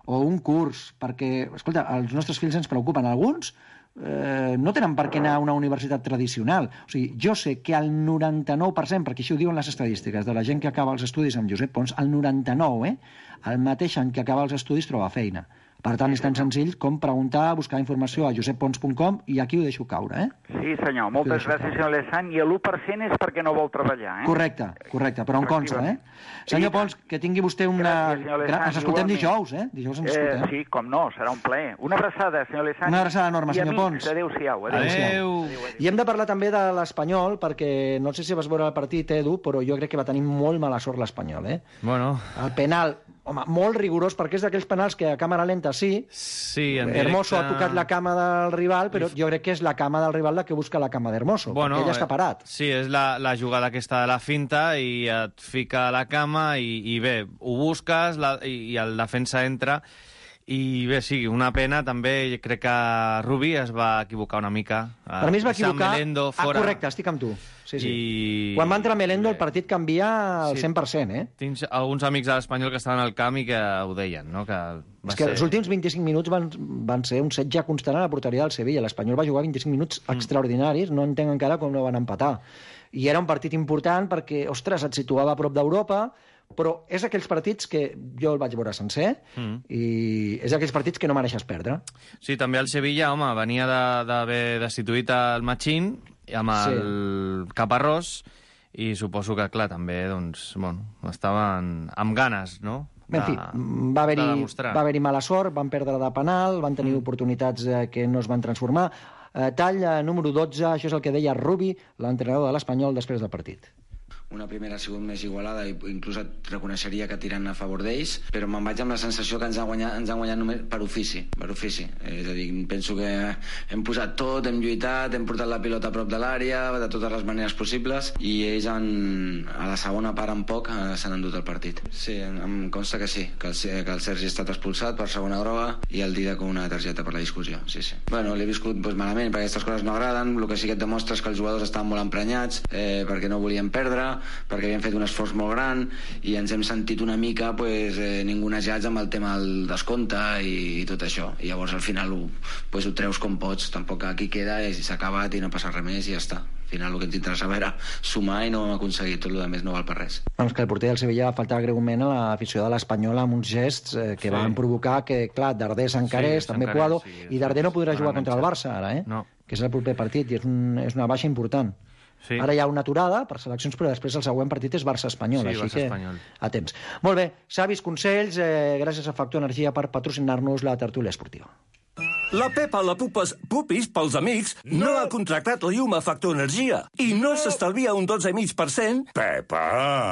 o un curs, perquè, escolta, els nostres fills ens preocupen. Alguns eh, no tenen per què anar a una universitat tradicional. O sigui, jo sé que el noranta-nou per cent, perquè així ho diuen les estadístiques, de la gent que acaba els estudis amb Josep Pons, el noranta-nou, eh, el mateix any que acaba els estudis troba feina. Per tant, és tan senzill com preguntar, buscar informació a josep pons punt com i aquí ho deixo caure, eh? Sí, senyor. Moltes gràcies, senyor Lezán. I l'u per cent és perquè no vol treballar, eh? Correcte, correcte, però em consta, eh? Senyor Pons, que tingui vostè una... Ens escoltem dijous, eh? Dijous ens escoltem. Sí, com no, serà un plaer. Una abraçada, senyor Lezán. Una abraçada enorme, senyor Pons. Adéu-siau. Adéu. I hem de parlar també de l'Espanyol, perquè no sé si vas veure el partit, Edu, però jo crec que va tenir molt mala sort l'Espanyol, eh? Bueno. El penal, home, molt rigorós, perquè és d'aquells penals que a càmera lenta sí. Sí, en directe... Hermoso ha tocat la cama del rival, però jo crec que és la cama del rival la que busca la cama d'Hermoso, bueno, perquè ell està parat. Sí, és la, la jugada aquesta de la finta i et fica a la cama i, i bé, ho busques la, i, i el defensa entra i bé, sí, una pena també, crec que Rubi es va equivocar una mica. Per mi es va equivocar... Melendo fora. Ah, correcte, estic amb tu. Sí, sí. I... Quan va entrar Melendo el partit canvia al cent per cent, eh? Tinc alguns amics de l'Espanyol que estaven al camp i que ho deien, no? Que va és que ser... els últims vint-i-cinc minuts van, van ser un setge constant a la porteria del Sevilla. L'Espanyol va jugar vint-i-cinc minuts mm. extraordinaris, no entenc encara com no van empatar. I era un partit important perquè, ostres, et situava a prop d'Europa, però és aquells partits que jo el vaig veure sencer mm. i és aquells partits que no mereixes perdre. Sí, també el Sevilla, home, venia d'haver destituït el Machín amb el sí. Caparrós i suposo que, clar, també, doncs, bueno, estaven amb ganes, no? De, en fi, va haver-hi va haver mala sort, van perdre de penal, van tenir mm. oportunitats eh, que no es van transformar. Eh, tall eh, número dotze, això és el que deia Rubi, l'entrenador de l'Espanyol, després del partit. Una primera ha sigut més igualada i inclús et reconeixeria que tirant a favor d'ells, però me'n vaig amb la sensació que ens han guanyat, ens han guanyat només per ofici, per ofici. És a dir, penso que hem posat tot, hem lluitat, hem portat la pilota a prop de l'àrea, de totes les maneres possibles, i ells han, a la segona part en poc s'han endut el partit. Sí, em consta que sí, que el, que el Sergi ha estat expulsat per segona groga i el Dida com una targeta per la discussió, sí, sí. Bueno, l'he viscut doncs, malament, perquè aquestes coses no agraden, el que sí que et demostra és que els jugadors estaven molt emprenyats, eh, perquè no volien perdre, perquè havíem fet un esforç molt gran i ens hem sentit una mica pues, eh, ningunejats amb el tema del descompte i, i tot això. I llavors al final ho, pues, ho treus com pots, tampoc aquí queda i s'ha acabat i no passa res més i ja està. Al final el que ens interessava era sumar i no hem aconseguit, tot el més no val per res. Doncs que el porter del Sevilla va faltar greument a l'afició de l'Espanyol amb uns gests eh, que sí. van provocar que, clar, Darder s'encarés, sí, també Puado, sí, i Darder no podrà jugar contra el Barça ara, eh? No. Que és el proper partit i és, un, és una baixa important. Sí. Ara hi ha una aturada per seleccions, però després el següent partit és Barça-Espanyol, sí, així Barça que Espanyol. A temps. Molt bé, savis consells, eh, gràcies a Factor Energia per patrocinar-nos la tertúlia esportiva. La Pepa la Pupes Pupis pels amics no, no ha contractat la llum a Factor Energia i no, no s'estalvia un dotze coma cinc per cent. Pepa!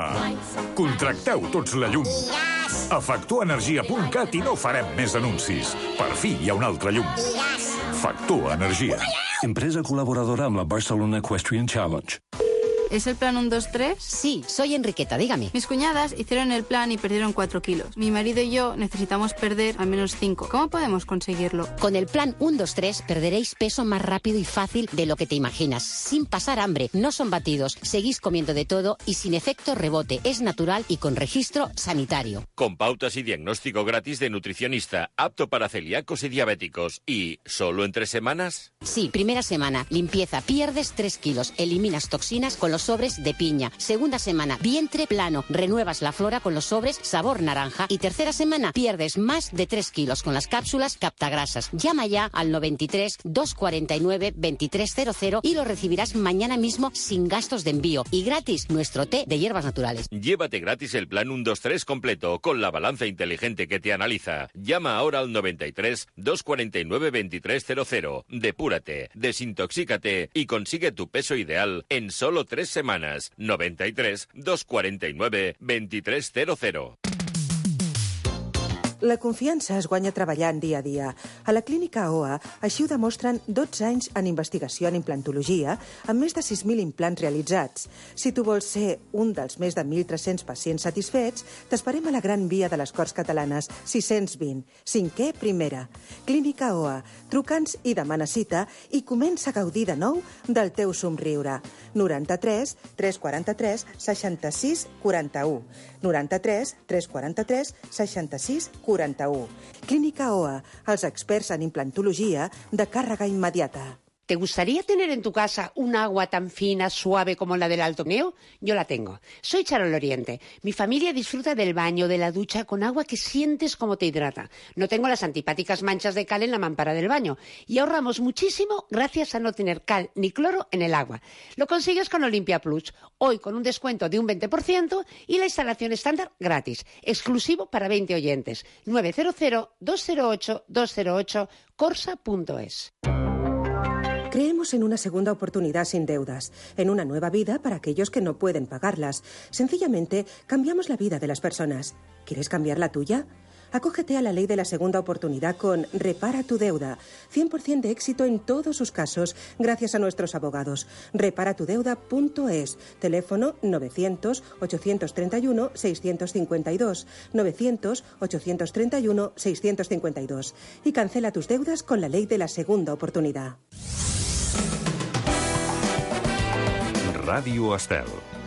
Contracteu tots la llum. A factor energia punt cat i no farem més anuncis. Per fi hi ha una altra llum. Factor Energia. Empresa colaboradora amb la Barcelona Equestrian Challenge. ¿Es el plan uno, dos, tres? Sí, soy Enriqueta, dígame. Mis cuñadas hicieron el plan y perdieron cuatro kilos. Mi marido y yo necesitamos perder al menos cinco. ¿Cómo podemos conseguirlo? Con el plan uno, dos, tres perderéis peso más rápido y fácil de lo que te imaginas, sin pasar hambre. No son batidos, seguís comiendo de todo y sin efecto rebote. Es natural y con registro sanitario. Con pautas y diagnóstico gratis de nutricionista, apto para celíacos y diabéticos. ¿Y solo en tres semanas? Sí, primera semana, limpieza, pierdes tres kilos, eliminas toxinas con los sobres de piña. Segunda semana, vientre plano, renuevas la flora con los sobres sabor naranja. Y tercera semana, pierdes más de tres kilos con las cápsulas captagrasas. Llama ya al noventa y tres, doscientos cuarenta y nueve, veintitrés cero cero y lo recibirás mañana mismo sin gastos de envío. Y gratis nuestro té de hierbas naturales. Llévate gratis el plan uno, dos, tres completo con la balanza inteligente que te analiza. Llama ahora al noventa y tres, doscientos cuarenta y nueve, veintitrés cero cero. Depúrate, desintoxícate y consigue tu peso ideal en solo tres semanas. noventa y tres, doscientos cuarenta y nueve, veintitrés cero cero. La confiança es guanya treballant dia a dia. A la clínica O A així ho demostren dotze anys en investigació en implantologia amb més de sis mil implants realitzats. Si tu vols ser un dels més de mil tres-cents pacients satisfets, t'esperem a la Gran Via de les Corts Catalanes sis-cents vint, cinquè primera. Clínica O A. Truca'ns i demana cita i comença a gaudir de nou del teu somriure. noranta-tres, tres quaranta-tres, seixanta-sis, quaranta-u. noranta-tres, tres quaranta-tres, seixanta-sis, quaranta-u. quaranta-u. Clínica O A, els experts en implantologia de càrrega immediata. ¿Te gustaría tener en tu casa un agua tan fina, suave como la del Alto Neo? Yo la tengo. Soy Charol Oriente. Mi familia disfruta del baño, de la ducha, con agua que sientes como te hidrata. No tengo las antipáticas manchas de cal en la mampara del baño. Y ahorramos muchísimo gracias a no tener cal ni cloro en el agua. Lo consigues con Olimpia Plus. Hoy con un descuento de un veinte por ciento y la instalación estándar gratis. Exclusivo para veinte oyentes. nueve cero cero, dos cero ocho, dos cero ocho, corsa punto es. Creemos en una segunda oportunidad sin deudas, en una nueva vida para aquellos que no pueden pagarlas. Sencillamente, cambiamos la vida de las personas. ¿Quieres cambiar la tuya? Acógete a la ley de la segunda oportunidad con Repara tu deuda. cien por ciento de éxito en todos sus casos, gracias a nuestros abogados. repara tu deuda punto es. Teléfono novecientos, ochocientos treinta y uno, seiscientos cincuenta y dos. novecientos, ochocientos treinta y uno, seiscientos cincuenta y dos. Y cancela tus deudas con la ley de la segunda oportunidad. Ràdio Estel.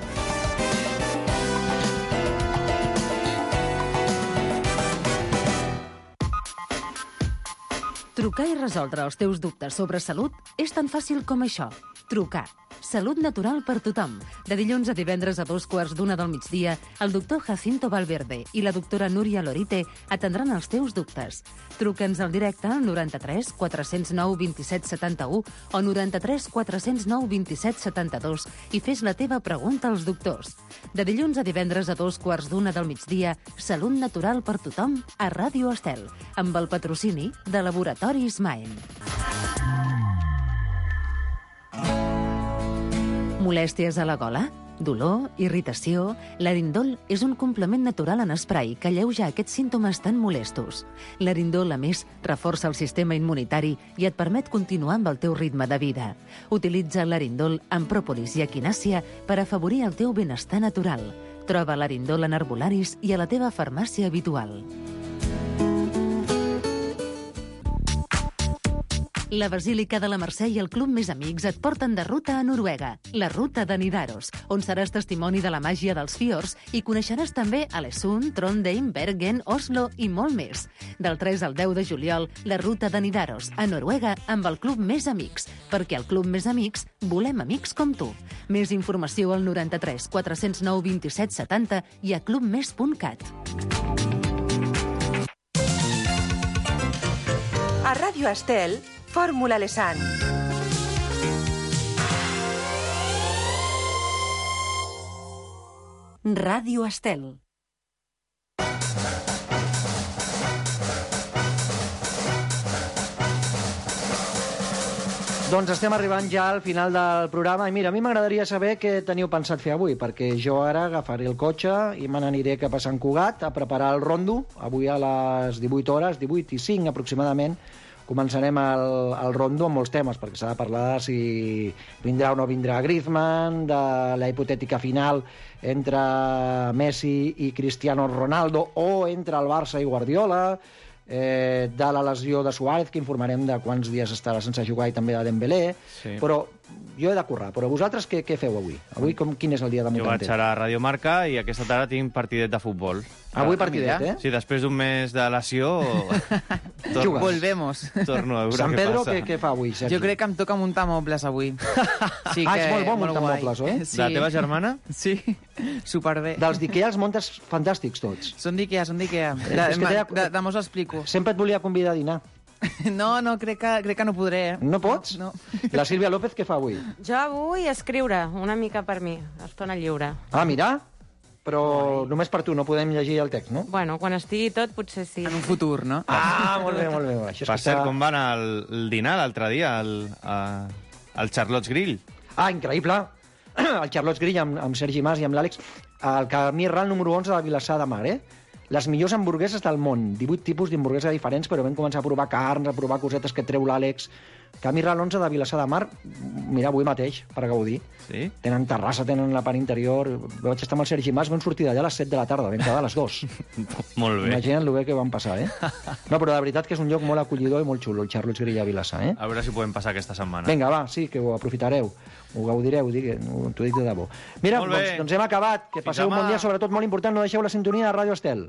Trucar i resoldre els teus dubtes sobre salut és tan fàcil com això. Trucar. Salut natural per tothom. De dilluns a divendres a dos quarts d'una del migdia, el doctor Jacinto Valverde i la doctora Núria Lorite atendran els teus dubtes. Truca'ns al directe al noranta-tres quatre zero nou vint set setanta-u o noranta-tres quatre zero nou vint set setanta-dos i fes la teva pregunta als doctors. De dilluns a divendres a dos quarts d'una del migdia, Salut natural per tothom a Ràdio Estel, amb el patrocini de Laboratoris Maen. Molèsties a la gola? Dolor? Irritació? L'Arindol és un complement natural en esprai que alleuja aquests símptomes tan molestos. L'Arindol, a més, reforça el sistema immunitari i et permet continuar amb el teu ritme de vida. Utilitza l'Arindol amb pròpolis i equinàcia per afavorir el teu benestar natural. Troba l'Arindol en herbolaris i a la teva farmàcia habitual. La Basílica de la Mercè i el Club Més Amics et porten de ruta a Noruega, la ruta de Nidaros, on seràs testimoni de la màgia dels fiords i coneixeràs també Alesund, Trondheim, Bergen, Oslo i molt més. Del tres al deu de juliol, la ruta de Nidaros, a Noruega, amb el Club Més Amics, perquè al Club Més Amics volem amics com tu. Més informació al noranta-tres quatre zero nou vint set setanta i a clubmes punt cat. A Ràdio Estel, Fórmula Lesan. Ràdio Estel. Doncs estem arribant ja al final del programa i mira, a mi m'agradaria saber què teniu pensat fer avui, perquè jo ara agafaré el cotxe i me n'aniré cap a Sant Cugat a preparar el rondo. Avui a les divuit hores, divuit i cinc aproximadament, començarem el, el rondo amb molts temes, perquè s'ha de parlar de si vindrà o no vindrà Griezmann, de la hipotètica final entre Messi i Cristiano Ronaldo o entre el Barça i Guardiola, eh, de la lesió de Suárez, que informarem de quants dies estarà sense jugar, i també de Dembélé, sí. Però jo he de currar. Però vosaltres què, què feu avui? Avui com, quin és el dia de Jo vaig a Radio Marca i aquesta tarda tinc partidet de futbol. Avui partidet, eh? Sí, després d'un mes de lesió... Tor Volvemos. Torno a veure Sant què Pedro, passa. què, què fa avui, Sergi? Jo crec que em toca muntar mobles avui. Sí, ah, que... ets molt bo muntant guai. mobles, oi? Sí. De la teva germana? Sí, superbé. Dels d'Ikea els montes fantàstics tots. Són d'Ikea, són d'Ikea. De, És que deia- de, demà us ho explico. Sempre et volia convidar a dinar. No, no, crec que, crec que no podré, eh? No pots? No. La Sílvia López què fa avui? Jo avui escriure, una mica per mi, estona lliure. Ah, mira, però només per tu, no podem llegir el text, no? Bueno, quan estigui tot, potser sí. En un futur, no? Ah, molt bé, molt bé. Això és Per que cert, està- com va anar el, el dinar l'altre dia, el, a, el Charlotte's Grill? Ah, increïble. El Charlotte's Grill amb, amb Sergi Mas i amb l'Àlex, al camí ral número onze de Vilassar de Mar, eh? Les millors hamburgueses del món. divuit tipus d'hamburguesa diferents, però vam començar a provar carns, a provar cosetes que treu l'Àlex. Camí ral onze de Vilassar de Mar, mira, avui mateix, per gaudir. Sí? Tenen terrassa, tenen la part interior. Vaig estar amb el Sergi Mas, vam sortir d'allà a les set de la tarda, vam quedar a les dos. Molt bé. Imagina't el bé que van passar, eh? No, però de veritat que és un lloc molt acollidor i molt xulo, el Charlotte's Grill a Vilassar, eh? A veure si podem passar aquesta setmana. Vinga, va, sí, que ho aprofitareu. Ho gaudireu, digue, t'ho dic de debò. Mira, Molt bé. doncs, doncs hem acabat. Que passeu Fins un bon demà. dia, sobretot molt important, no deixeu la sintonia de Ràdio Estel.